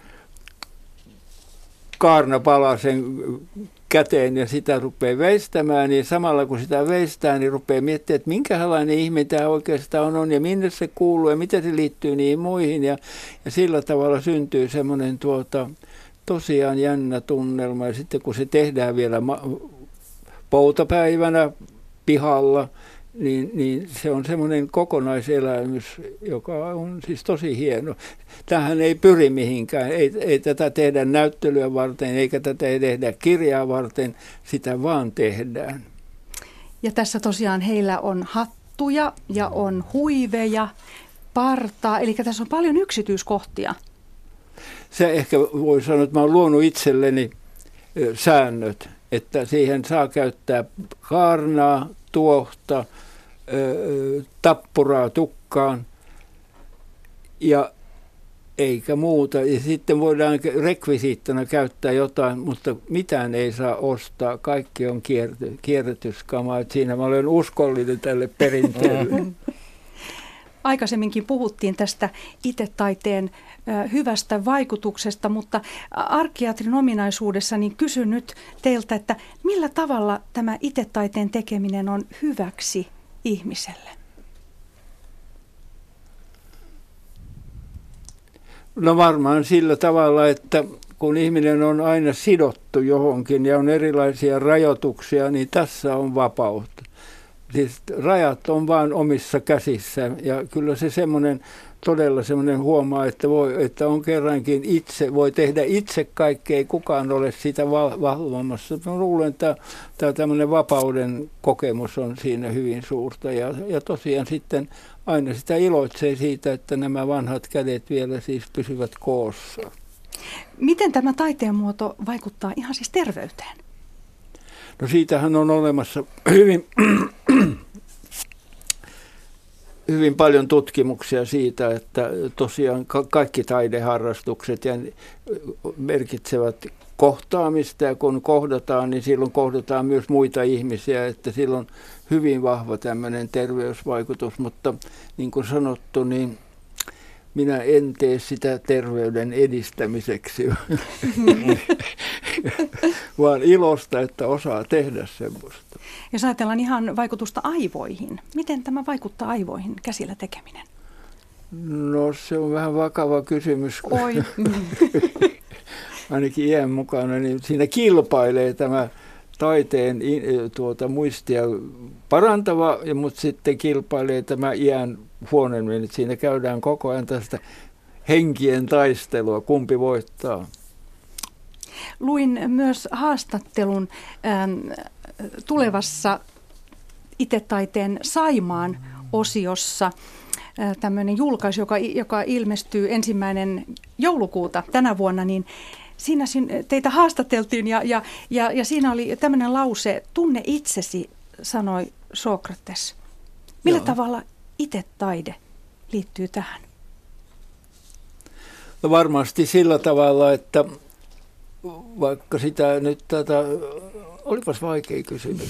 kaarnapalasen käteen ja sitä rupeaa veistämään, niin samalla kun sitä veistää, niin rupeaa miettimään, että minkälainen ihme tämä oikeastaan on ja minne se kuuluu ja miten se liittyy niihin muihin. Ja sillä tavalla syntyy semmoinen tosiaan jännä tunnelma ja sitten kun se tehdään vielä poutapäivänä pihalla, niin se on semmoinen kokonaiselämys, joka on siis tosi hieno. Tähän ei pyri mihinkään, ei tätä tehdä näyttelyä varten, eikä tätä tehdä kirjaa varten, sitä vaan tehdään. Ja tässä tosiaan heillä on hattuja ja on huiveja, partaa, eli tässä on paljon yksityiskohtia. Se ehkä voi sanoa, että mä oon luonut itselleni säännöt, että siihen saa käyttää kaarnaa, tuohta, tappuraa tukkaan ja eikä muuta. Ja sitten voidaan rekvisiittana käyttää jotain, mutta mitään ei saa ostaa. Kaikki on kierrätyskamaa. Siinä mä olen uskollinen tälle perinteelle. Aikaisemminkin puhuttiin tästä itetaiteen hyvästä vaikutuksesta, mutta arkkiatrin ominaisuudessa niin kysyn nyt teiltä, että millä tavalla tämä itetaiteen tekeminen on hyväksi ihmiselle? No varmaan sillä tavalla, että kun ihminen on aina sidottu johonkin ja on erilaisia rajoituksia, niin tässä on vapautta. siis rajat on vain omissa käsissä ja kyllä se todella semmoinen huomaa, että on kerrankin voi tehdä itse kaikkea, ei kukaan ole sitä valvomassa. Mä luulen, että tämä tämmöinen vapauden kokemus on siinä hyvin suurta ja tosiaan sitten aina sitä iloitsee siitä, että nämä vanhat kädet vielä siis pysyvät koossa. Miten tämä taiteen muoto vaikuttaa ihan siis terveyteen? No siitähän on olemassa hyvin paljon tutkimuksia siitä, että tosiaan kaikki taideharrastukset merkitsevät kohtaamista ja kun kohdataan, niin silloin kohdataan myös muita ihmisiä, että silloin hyvin vahva tämmöinen terveysvaikutus, mutta niin kuin sanottu, niin minä en tee sitä terveyden edistämiseksi, vaan ilosta, että osaa tehdä semmoista. Jos ajatellaan ihan vaikutusta aivoihin, miten tämä vaikuttaa aivoihin, käsillä tekeminen? No se on vähän vakava kysymys. Oi. Ainakin iän mukana, niin siinä kilpailee tämä taiteen muistia parantava, mutta sitten kilpailee tämä iän huonommin. Siinä käydään koko ajan tästä henkien taistelua, kumpi voittaa. Luin myös haastattelun tulevassa Ite-taiteen Saimaan osiossa. Tämmöinen julkaisu, joka ilmestyy 1. joulukuuta tänä vuonna, niin siinä teitä haastateltiin ja siinä oli tämmöinen lause, tunne itsesi, sanoi Sokrates. Millä tavalla itetaide liittyy tähän? No varmasti sillä tavalla, että vaikka sitä nyt olipas vaikea kysymys.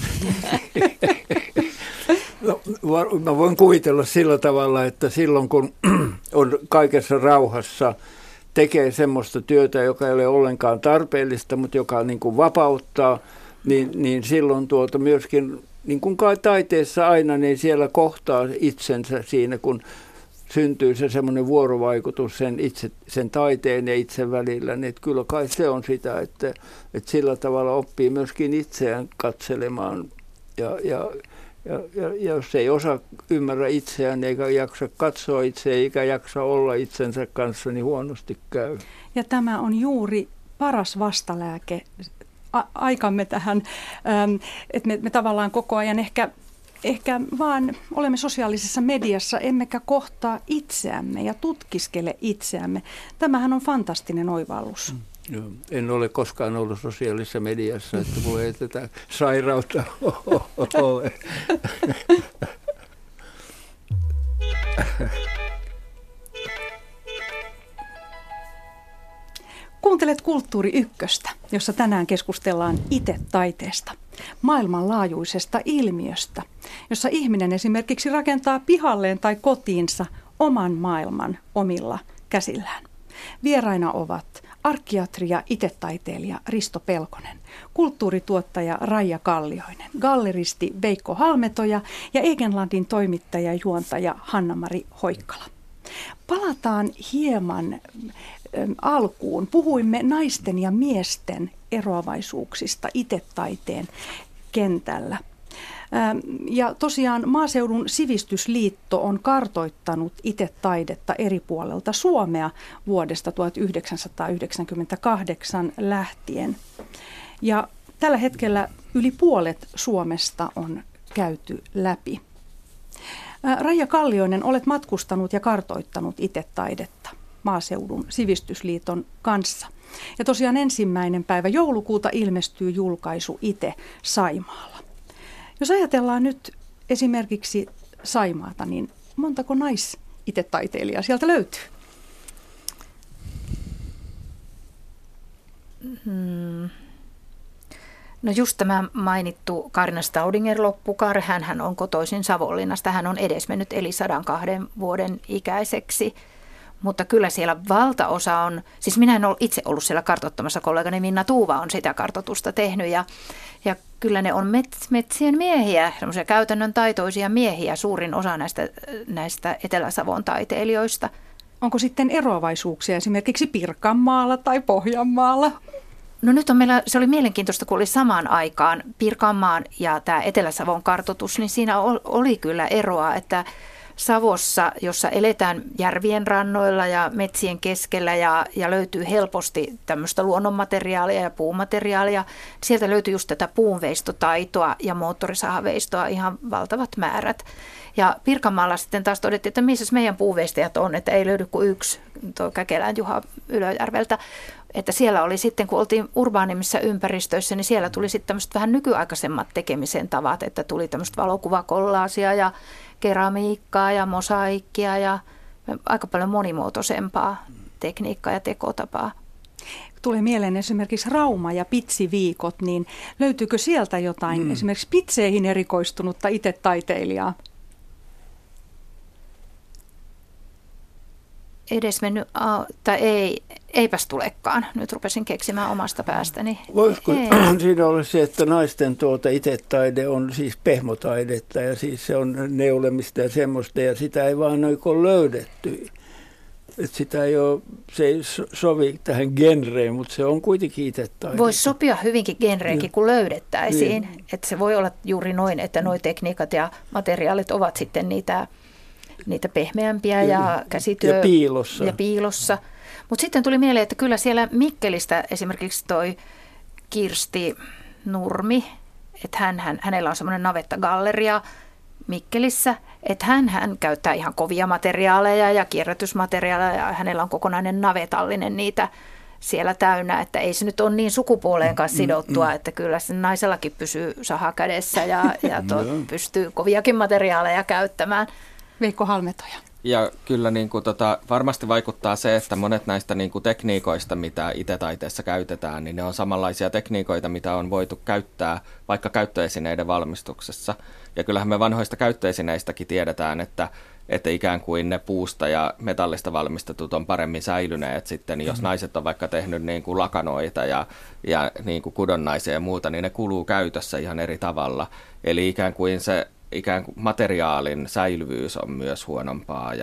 No, mä voin kuvitella sillä tavalla, että silloin kun on kaikessa rauhassa, tekee semmoista työtä, joka ei ole ollenkaan tarpeellista, mutta joka niin kuin vapauttaa, niin silloin myöskin, niin kuin kai taiteessa aina, niin siellä kohtaa itsensä siinä, kun syntyy se semmoinen vuorovaikutus sen taiteen ja itse välillä, niin että kyllä kai se on sitä, että sillä tavalla oppii myöskin itseään katselemaan ja jos ei ymmärrä itseään eikä jaksa katsoa itseään eikä jaksa olla itsensä kanssa, niin huonosti käy. Ja tämä on juuri paras vastalääke aikamme tähän, että me tavallaan koko ajan ehkä vaan olemme sosiaalisessa mediassa, emmekä kohtaa itseämme ja tutkiskele itseämme. Tämähän on fantastinen oivallus. Joo, en ole koskaan ollut sosiaalisessa mediassa, että mulla ei tätä sairautta ole. Kuuntelet Kulttuuri Ykköstä, jossa tänään keskustellaan itetaiteesta, maailmanlaajuisesta ilmiöstä, jossa ihminen esimerkiksi rakentaa pihalleen tai kotiinsa oman maailman omilla käsillään. Vieraina ovat arkkiatri ja itetaiteilija Risto Pelkonen, kulttuurituottaja Raija Kallioinen, galleristi Veikko Halmetoja ja Egenlandin toimittaja ja juontaja Hanna-Mari Hoikkala. Palataan hieman alkuun. Puhuimme naisten ja miesten eroavaisuuksista itetaiteen kentällä. Ja tosiaan Maaseudun sivistysliitto on kartoittanut itetaidetta eri puolelta Suomea vuodesta 1998 lähtien. Ja tällä hetkellä yli puolet Suomesta on käyty läpi. Raija Kallioinen, olet matkustanut ja kartoittanut itetaidetta Maaseudun sivistysliiton kanssa. Ja tosiaan 1. päivä joulukuuta ilmestyy julkaisu Ite Saimaalla. Jos ajatellaan nyt esimerkiksi Saimaata, niin montako naisitetaiteilijaa sieltä löytyy? No just tämä mainittu Kaarina Staudinger-Loppukar, hän on kotoisin Savonlinnasta, hän on edesmennyt eli 102 vuoden ikäiseksi. Mutta kyllä siellä valtaosa on, siis minä en ole itse ollut siellä kartoittamassa, kollegani Minna Tuuva on sitä kartoitusta tehnyt ja kyllä ne on metsien miehiä, semmoisia käytännön taitoisia miehiä, suurin osa näistä Etelä-Savon taiteilijoista. Onko sitten eroavaisuuksia esimerkiksi Pirkanmaalla tai Pohjanmaalla? No nyt se oli mielenkiintoista, kun oli samaan aikaan Pirkanmaan ja tämä Etelä-Savon kartoitus, niin siinä oli kyllä eroa, että Savossa, jossa eletään järvien rannoilla ja metsien keskellä ja löytyy helposti tämmöistä luonnonmateriaalia ja puumateriaalia, sieltä löytyy just tätä puunveistotaitoa ja moottorisahaveistoa ihan valtavat määrät. Ja Pirkanmaalla sitten taas todettiin, että missä meidän puuveistajat on, että ei löydy kuin yksi, tuo Käkelän Juha Ylöjärveltä. Että siellä oli sitten, kun oltiin urbaanimmissa ympäristöissä, niin siellä tuli sitten tämmöiset vähän nykyaikaisemmat tekemisen tavat, että tuli tämmöistä valokuvakollaasia ja keramiikkaa ja mosaikkia ja aika paljon monimuotoisempaa tekniikkaa ja tekotapaa. Tulee mieleen esimerkiksi Rauma ja pitsiviikot, niin löytyykö sieltä jotain esimerkiksi pitseihin erikoistunutta itse taiteilijaa? Edesmennyt, tai eipäs tulekaan. Nyt rupesin keksimään omasta päästäni. Voisiko siinä olla se, että naisten itetaide on siis pehmotaidetta ja siis se on neulemista ja semmoista ja sitä ei vaan ole löydetty. Että sitä se ei sovi tähän genreen, mutta se on kuitenkin itetaide. Voisi sopia hyvinkin genreenkin, kun löydettäisiin. Niin. Että se voi olla juuri noin, että nuo tekniikat ja materiaalit ovat sitten niitä pehmeämpiä ja käsityö ja piilossa. Mutta sitten tuli mieleen, että kyllä siellä Mikkelistä esimerkiksi toi Kirsti Nurmi, että hänellä on semmoinen navettagalleria Mikkelissä, että hän käyttää ihan kovia materiaaleja ja kierrätysmateriaaleja ja hänellä on kokonainen navetallinen niitä siellä täynnä, että ei se nyt ole niin sukupuoleen kanssa sidottua, että kyllä se naisellakin pysyy saha kädessä ja pystyy koviakin materiaaleja käyttämään. Veikko Halmetoja. Ja kyllä varmasti vaikuttaa se, että monet näistä tekniikoista, mitä itetaiteessa käytetään, niin ne on samanlaisia tekniikoita, mitä on voitu käyttää vaikka käyttöesineiden valmistuksessa. Ja kyllähän me vanhoista käyttöesineistäkin tiedetään, että ikään kuin ne puusta ja metallista valmistetut on paremmin säilyneet sitten, jos naiset on vaikka tehnyt lakanoita ja kudonnaisia ja muuta, niin ne kuluu käytössä ihan eri tavalla. Eli ikään kuin materiaalin säilyvyys on myös huonompaa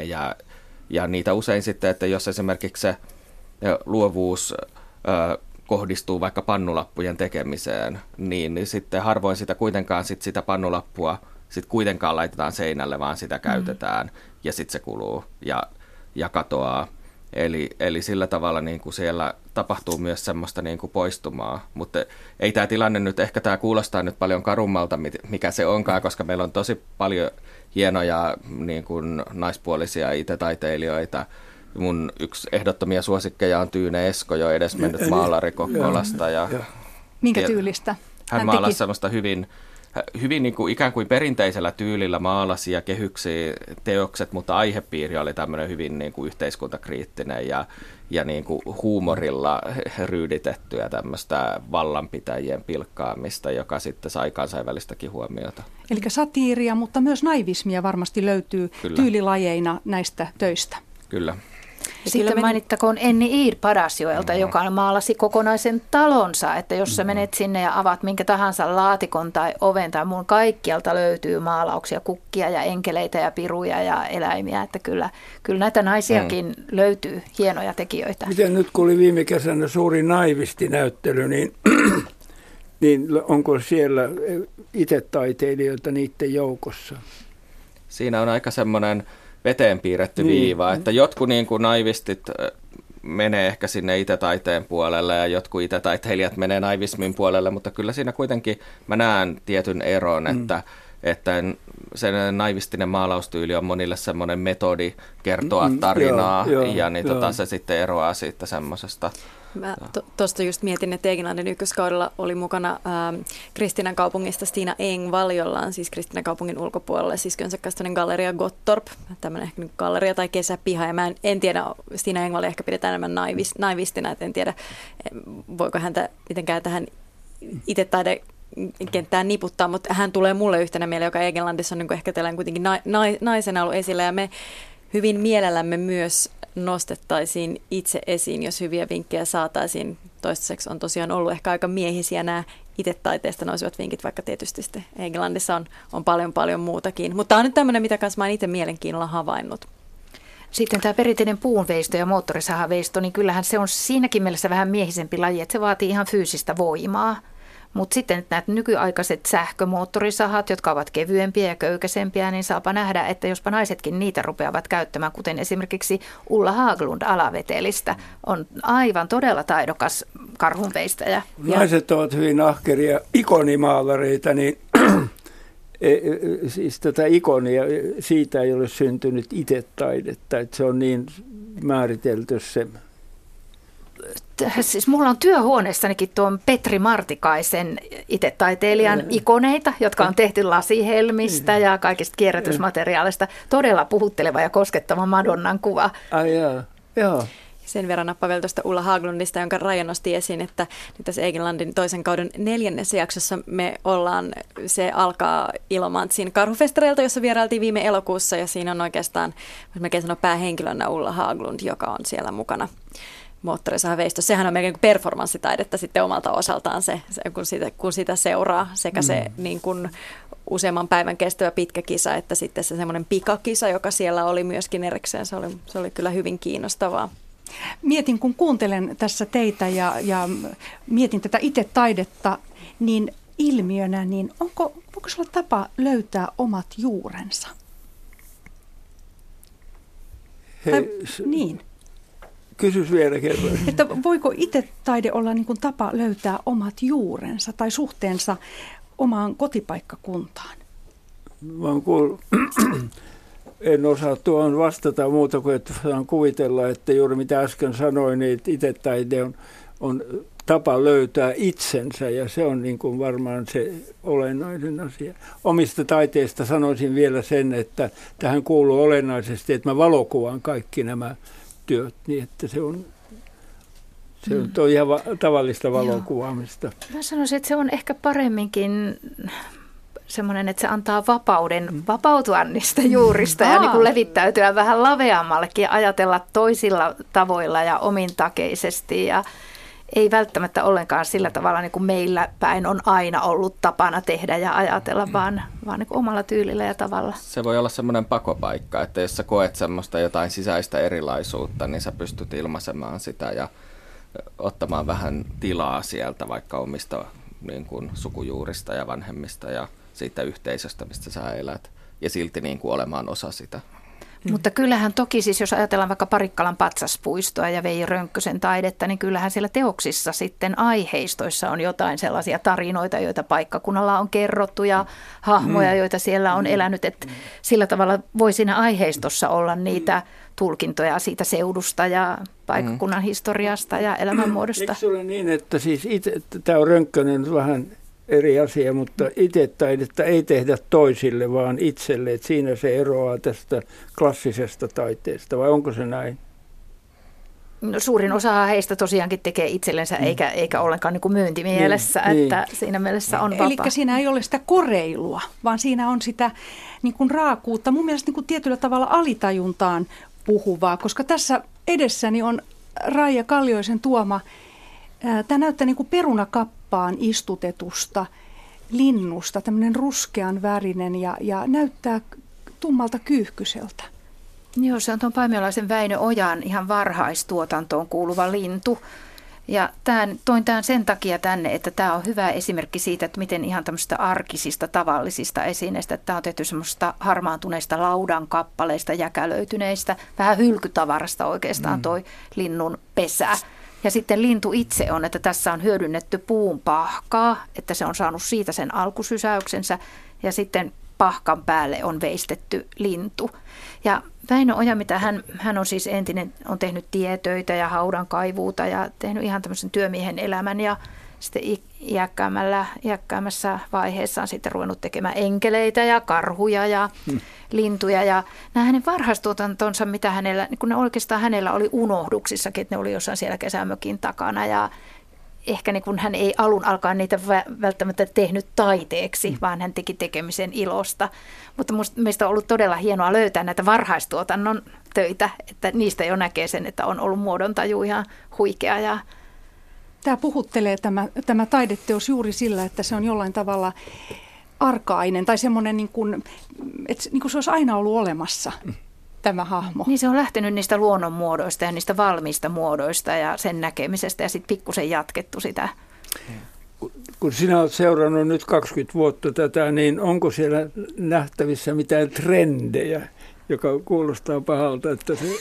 ja niitä usein sitten, että jos esimerkiksi se luovuus kohdistuu vaikka pannulappujen tekemiseen, niin sitten harvoin sitä kuitenkaan sitä pannulappua sit kuitenkaan laitetaan seinälle, vaan sitä käytetään ja sitten se kuluu ja katoaa. Eli sillä tavalla siellä tapahtuu myös semmoista poistumaa, mutta ei tämä tilanne nyt, ehkä tämä kuulostaa nyt paljon karummalta, mikä se onkaan, koska meillä on tosi paljon hienoja naispuolisia itetaiteilijoita. Mun yksi ehdottomia suosikkeja on Tyyne Esko, jo edesmennyt maalari Kokkolasta. Minkä tyylistä? Hän maalasi semmoista hyvin ikään kuin perinteisellä tyylillä maalasi ja kehyksi teokset, mutta aihepiiri oli tämmöinen hyvin yhteiskuntakriittinen ja huumorilla ryyditettyä tämmöistä vallanpitäjien pilkkaamista, joka sitten sai kansainvälistäkin huomiota. Eli satiiria, mutta myös naivismia varmasti löytyy tyylilajeina näistä töistä. Kyllä. Sitten mainittakoon Enni Iir Padasjoelta, joka maalasi kokonaisen talonsa, että jos sä menet sinne ja avaat minkä tahansa laatikon tai oven tai muun, kaikkialta löytyy maalauksia, kukkia ja enkeleitä ja piruja ja eläimiä, että kyllä näitä naisiakin löytyy hienoja tekijöitä. Miten nyt kun oli viime kesänä suuri naivistinäyttely, niin onko siellä itetaiteilijoita niiden joukossa? Siinä on aika semmoinen veteen piirretty viiva, että jotkut naivistit menee ehkä sinne itetaiteen puolelle ja jotkut itetaiteilijat menee naivismin puolelle, mutta kyllä siinä kuitenkin mä näen tietyn eron, että se naivistinen maalaustyyli on monille semmoinen metodi kertoa tarinaa ja se sitten eroaa siitä semmoisesta. Mä tuosta just mietin, että Egelanden ykköskaudella oli mukana Kristiinan kaupungista Stina Engvall, jolla on siis Kristiinan kaupungin ulkopuolella siskönsä tämmöinen galleria Gottorp, tämmöinen ehkä galleria tai kesäpiha. Ja mä en tiedä, Stina Engvall ehkä pidetään enemmän naivistina, että en tiedä, voiko häntä mitenkään tähän itetaide-kenttään niputtaa, mutta hän tulee mulle yhtenä mieleen, joka Egelandissa on ehkä tällainen kuitenkin naisena ollut esillä ja me hyvin mielellämme myös nostettaisiin itse esiin, jos hyviä vinkkejä saataisiin. Toistaiseksi on tosiaan ollut ehkä aika miehisiä nämä itetaiteesta nousivat vinkit, vaikka tietysti sitten Englannissa on paljon muutakin. Mutta tämä on nyt tämmöinen, mitä kanssa mä oon itse mielenkiinnolla havainnut. Sitten tämä perinteinen puunveisto ja moottorisahaveisto, niin kyllähän se on siinäkin mielessä vähän miehisempi laji, että se vaatii ihan fyysistä voimaa. Mutta sitten nämä nykyaikaiset sähkömoottorisahat, jotka ovat kevyempiä ja köykäisempiä, niin saapa nähdä, että jospa naisetkin niitä rupeavat käyttämään, kuten esimerkiksi Ulla Haglund Alavetelistä on aivan todella taidokas karhunveistäjä. Naiset ovat hyvin ahkeria ikonimaalareita, niin siis tätä ikonia, siitä ei ole syntynyt itetaidetta, että se on niin määritelty se. Siis mulla on työhuoneessanikin tuon Petri Martikaisen itetaiteilijan ikoneita, jotka on tehty lasihelmistä ja kaikista kierrätysmateriaalista. Todella puhutteleva ja koskettava Madonnan kuva. Ai joo. Sen verran nappa vielä tuosta Ulla Haglundista, jonka Raija nosti esiin, että nyt tässä Egenlandin toisen kauden 4. jaksossa se alkaa Ilomantsin karhufestareilta, jossa vierailtiin viime elokuussa, ja siinä on oikeastaan, melkein sanoa päähenkilönä Ulla Haglund, joka on siellä mukana moottorisahaveistossa. Sehän on melkein kuin performanssitaidetta sitten omalta osaltaan kun sitä seuraa sekä se niin kuin useamman päivän kestävä pitkä kisa, että sitten se semmoinen pikakisa, joka siellä oli myöskin erikseen. Se oli kyllä hyvin kiinnostavaa. Mietin, kun kuuntelen tässä teitä ja mietin tätä itetaidetta, niin ilmiönä, niin voiko se olla tapa löytää omat juurensa? Niin. Kysys vielä kerran. Että voiko itetaide olla niin kuin tapa löytää omat juurensa tai suhteensa omaan kotipaikkakuntaan? En osaa tuohon vastata muuta kuin, että saan kuvitella, että juuri mitä äsken sanoin, niin itetaide on tapa löytää itsensä ja se on niin kuin varmaan se olennainen asia. Omista taiteista sanoisin vielä sen, että tähän kuuluu olennaisesti, että mä valokuvaan kaikki nämä työt, niin että se on ihan tavallista valokuvaamista. Mä sanoisin, että se on ehkä paremminkin semmoinen, että se antaa vapauden vapautua niistä juurista ja niin kuin levittäytyä vähän laveammallekin ja ajatella toisilla tavoilla ja omintakeisesti ja ei välttämättä ollenkaan sillä tavalla niin kuin meillä päin on aina ollut tapana tehdä ja ajatella, vaan niin kuin omalla tyylillä ja tavalla. Se voi olla semmoinen pakopaikka, että jos sä koet semmoista jotain sisäistä erilaisuutta, niin sä pystyt ilmaisemaan sitä ja ottamaan vähän tilaa sieltä vaikka omista niin kuin sukujuurista ja vanhemmista ja siitä yhteisöstä, mistä sä elät ja silti niin kuin olemaan osa sitä. Mutta kyllähän toki siis, jos ajatellaan vaikka Parikkalan patsaspuistoa ja Veijo Rönkkösen taidetta, niin kyllähän siellä teoksissa sitten aiheistoissa on jotain sellaisia tarinoita, joita paikkakunnalla on kerrottu ja hahmoja, joita siellä on elänyt. Että sillä tavalla voi siinä aiheistossa olla niitä tulkintoja siitä seudusta ja paikkakunnan historiasta ja elämänmuodosta. Eikö se ole niin, että siis tämä on Rönkkönen vähän eri asia, mutta itetaidetta ei tehdä toisille, vaan itselle. Että siinä se eroaa tästä klassisesta taiteesta, vai onko se näin? No, suurin osa heistä tosiaankin tekee itsellensä, eikä ollenkaan niin kuin myyntimielessä, että siinä mielessä on vapaa. Eli siinä ei ole sitä koreilua, vaan siinä on sitä niin kuin raakuutta, mun mielestä niin kuin tietyllä tavalla alitajuntaan puhuvaa, koska tässä edessäni on Raija Kallioisen tuoma, tämä näyttää niin kuin perunakappaan istutetusta linnusta, tämmöinen ruskean värinen ja näyttää tummalta kyyhkyseltä. Joo, se on tuon Paimiolaisen Väinö Ojan ihan varhaistuotantoon kuuluva lintu. Ja toin tämän sen takia tänne, että tämä on hyvä esimerkki siitä, että miten ihan tämmöistä arkisista, tavallisista esineistä, että tämä on tehty semmoista harmaantuneista laudan kappaleista, jäkälöityneistä, vähän hylkytavarasta oikeastaan toi linnun pesä. Ja sitten lintu itse on, että tässä on hyödynnetty puun pahkaa, että se on saanut siitä sen alkusysäyksensä ja sitten pahkan päälle on veistetty lintu. Ja Väinö Oja, mitä hän on siis entinen, on tehnyt tietöitä ja haudan kaivuuta ja tehnyt ihan tämmöisen työmiehen elämän ja sitten iäkkäämmässä vaiheessa on sitten ruvennut tekemään enkeleitä ja karhuja ja lintuja. Ja nämä hänen varhaistuotantonsa, mitä hänellä, niin kun ne oikeastaan hänellä oli unohduksissakin, että ne oli jossain siellä kesämökin takana ja ehkä niin kun hän ei alun alkaen niitä välttämättä tehnyt taiteeksi, vaan hän teki tekemisen ilosta. Mutta meistä on ollut todella hienoa löytää näitä varhaistuotannon töitä, että niistä jo näkee sen, että on ollut muodontaju ihan huikea. Ja tämä puhuttelee tämä taideteos juuri sillä, että se on jollain tavalla arkainen tai semmoinen, että niin kuin se olisi aina ollut olemassa. tämä hahmo. Niin se on lähtenyt niistä luonnonmuodoista ja niistä valmiista muodoista ja sen näkemisestä ja sitten pikkusen jatkettu sitä. Kun sinä olet seurannut nyt 20 vuotta tätä, niin onko siellä nähtävissä mitään trendejä, joka kuulostaa pahalta, että se...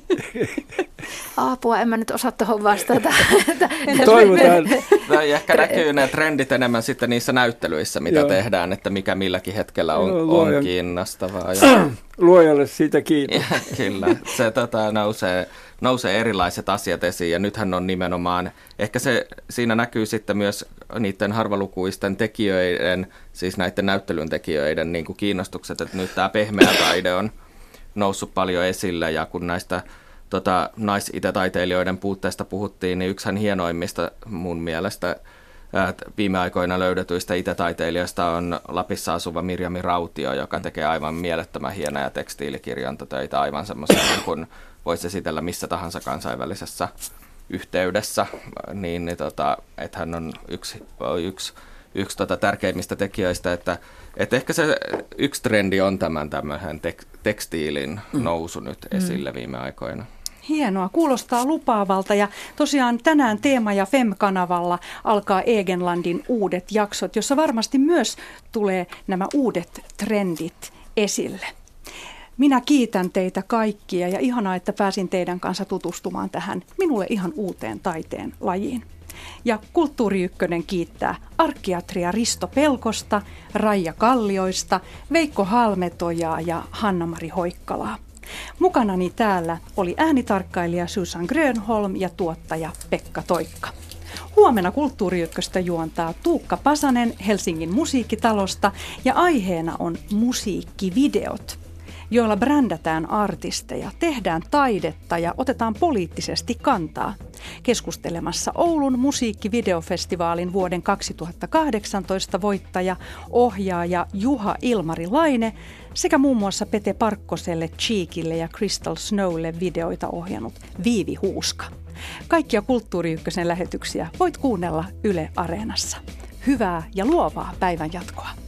Apua, en mä nyt osaa tuohon vastata. Toivotaan. Ehkä näkyy ne trendit enemmän sitten niissä näyttelyissä, mitä tehdään, että mikä milläkin hetkellä on kiinnostavaa. Luojalle siitä kiitos. Kyllä, se nousee erilaiset asiat esiin ja nythän on nimenomaan, ehkä siinä näkyy sitten myös niiden harvalukuisten tekijöiden, siis näiden näyttelyn tekijöiden niin kuin kiinnostukset, että nyt tämä pehmeä taide on noussut paljon esille ja kun näistä naisitätaiteilijoiden puutteesta puhuttiin, niin yksihän hienoimmista mun mielestä viime aikoina löydetyistä itätaiteilijoista on Lapissa asuva Mirjami Rautio, joka tekee aivan mielettömän hienoja tekstiilikirjontatöitä, aivan semmoisia, kun voisi esitellä missä tahansa kansainvälisessä yhteydessä, että hän on yksi tärkeimmistä tekijöistä, että ehkä se yksi trendi on tämmöisen tekstiilin nousu nyt esille viime aikoina. Hienoa, kuulostaa lupaavalta ja tosiaan tänään Teema ja Fem-kanavalla alkaa Egenlandin uudet jaksot, jossa varmasti myös tulee nämä uudet trendit esille. Minä kiitän teitä kaikkia ja ihanaa, että pääsin teidän kanssa tutustumaan tähän minulle ihan uuteen taiteen lajiin. Ja Kulttuuri Ykkönen kiittää arkkiatria Risto Pelkosta, Raija Kallioista, Veikko Halmetojaa ja Hanna-Mari Hoikkalaa. Mukanani täällä oli äänitarkkailija Susan Grönholm ja tuottaja Pekka Toikka. Huomenna Kulttuuri Ykköstä juontaa Tuukka Pasanen Helsingin musiikkitalosta ja aiheena on musiikkivideot, joilla brändätään artisteja, tehdään taidetta ja otetaan poliittisesti kantaa. Keskustelemassa Oulun musiikkivideofestivaalin vuoden 2018 voittaja, ohjaaja Juha Ilmari Laine sekä muun muassa Pete Parkkoselle, Cheekille ja Crystal Snowlle videoita ohjannut Viivi Huuska. Kaikkia Kulttuuri Ykkösen lähetyksiä voit kuunnella Yle Areenassa. Hyvää ja luovaa päivän jatkoa.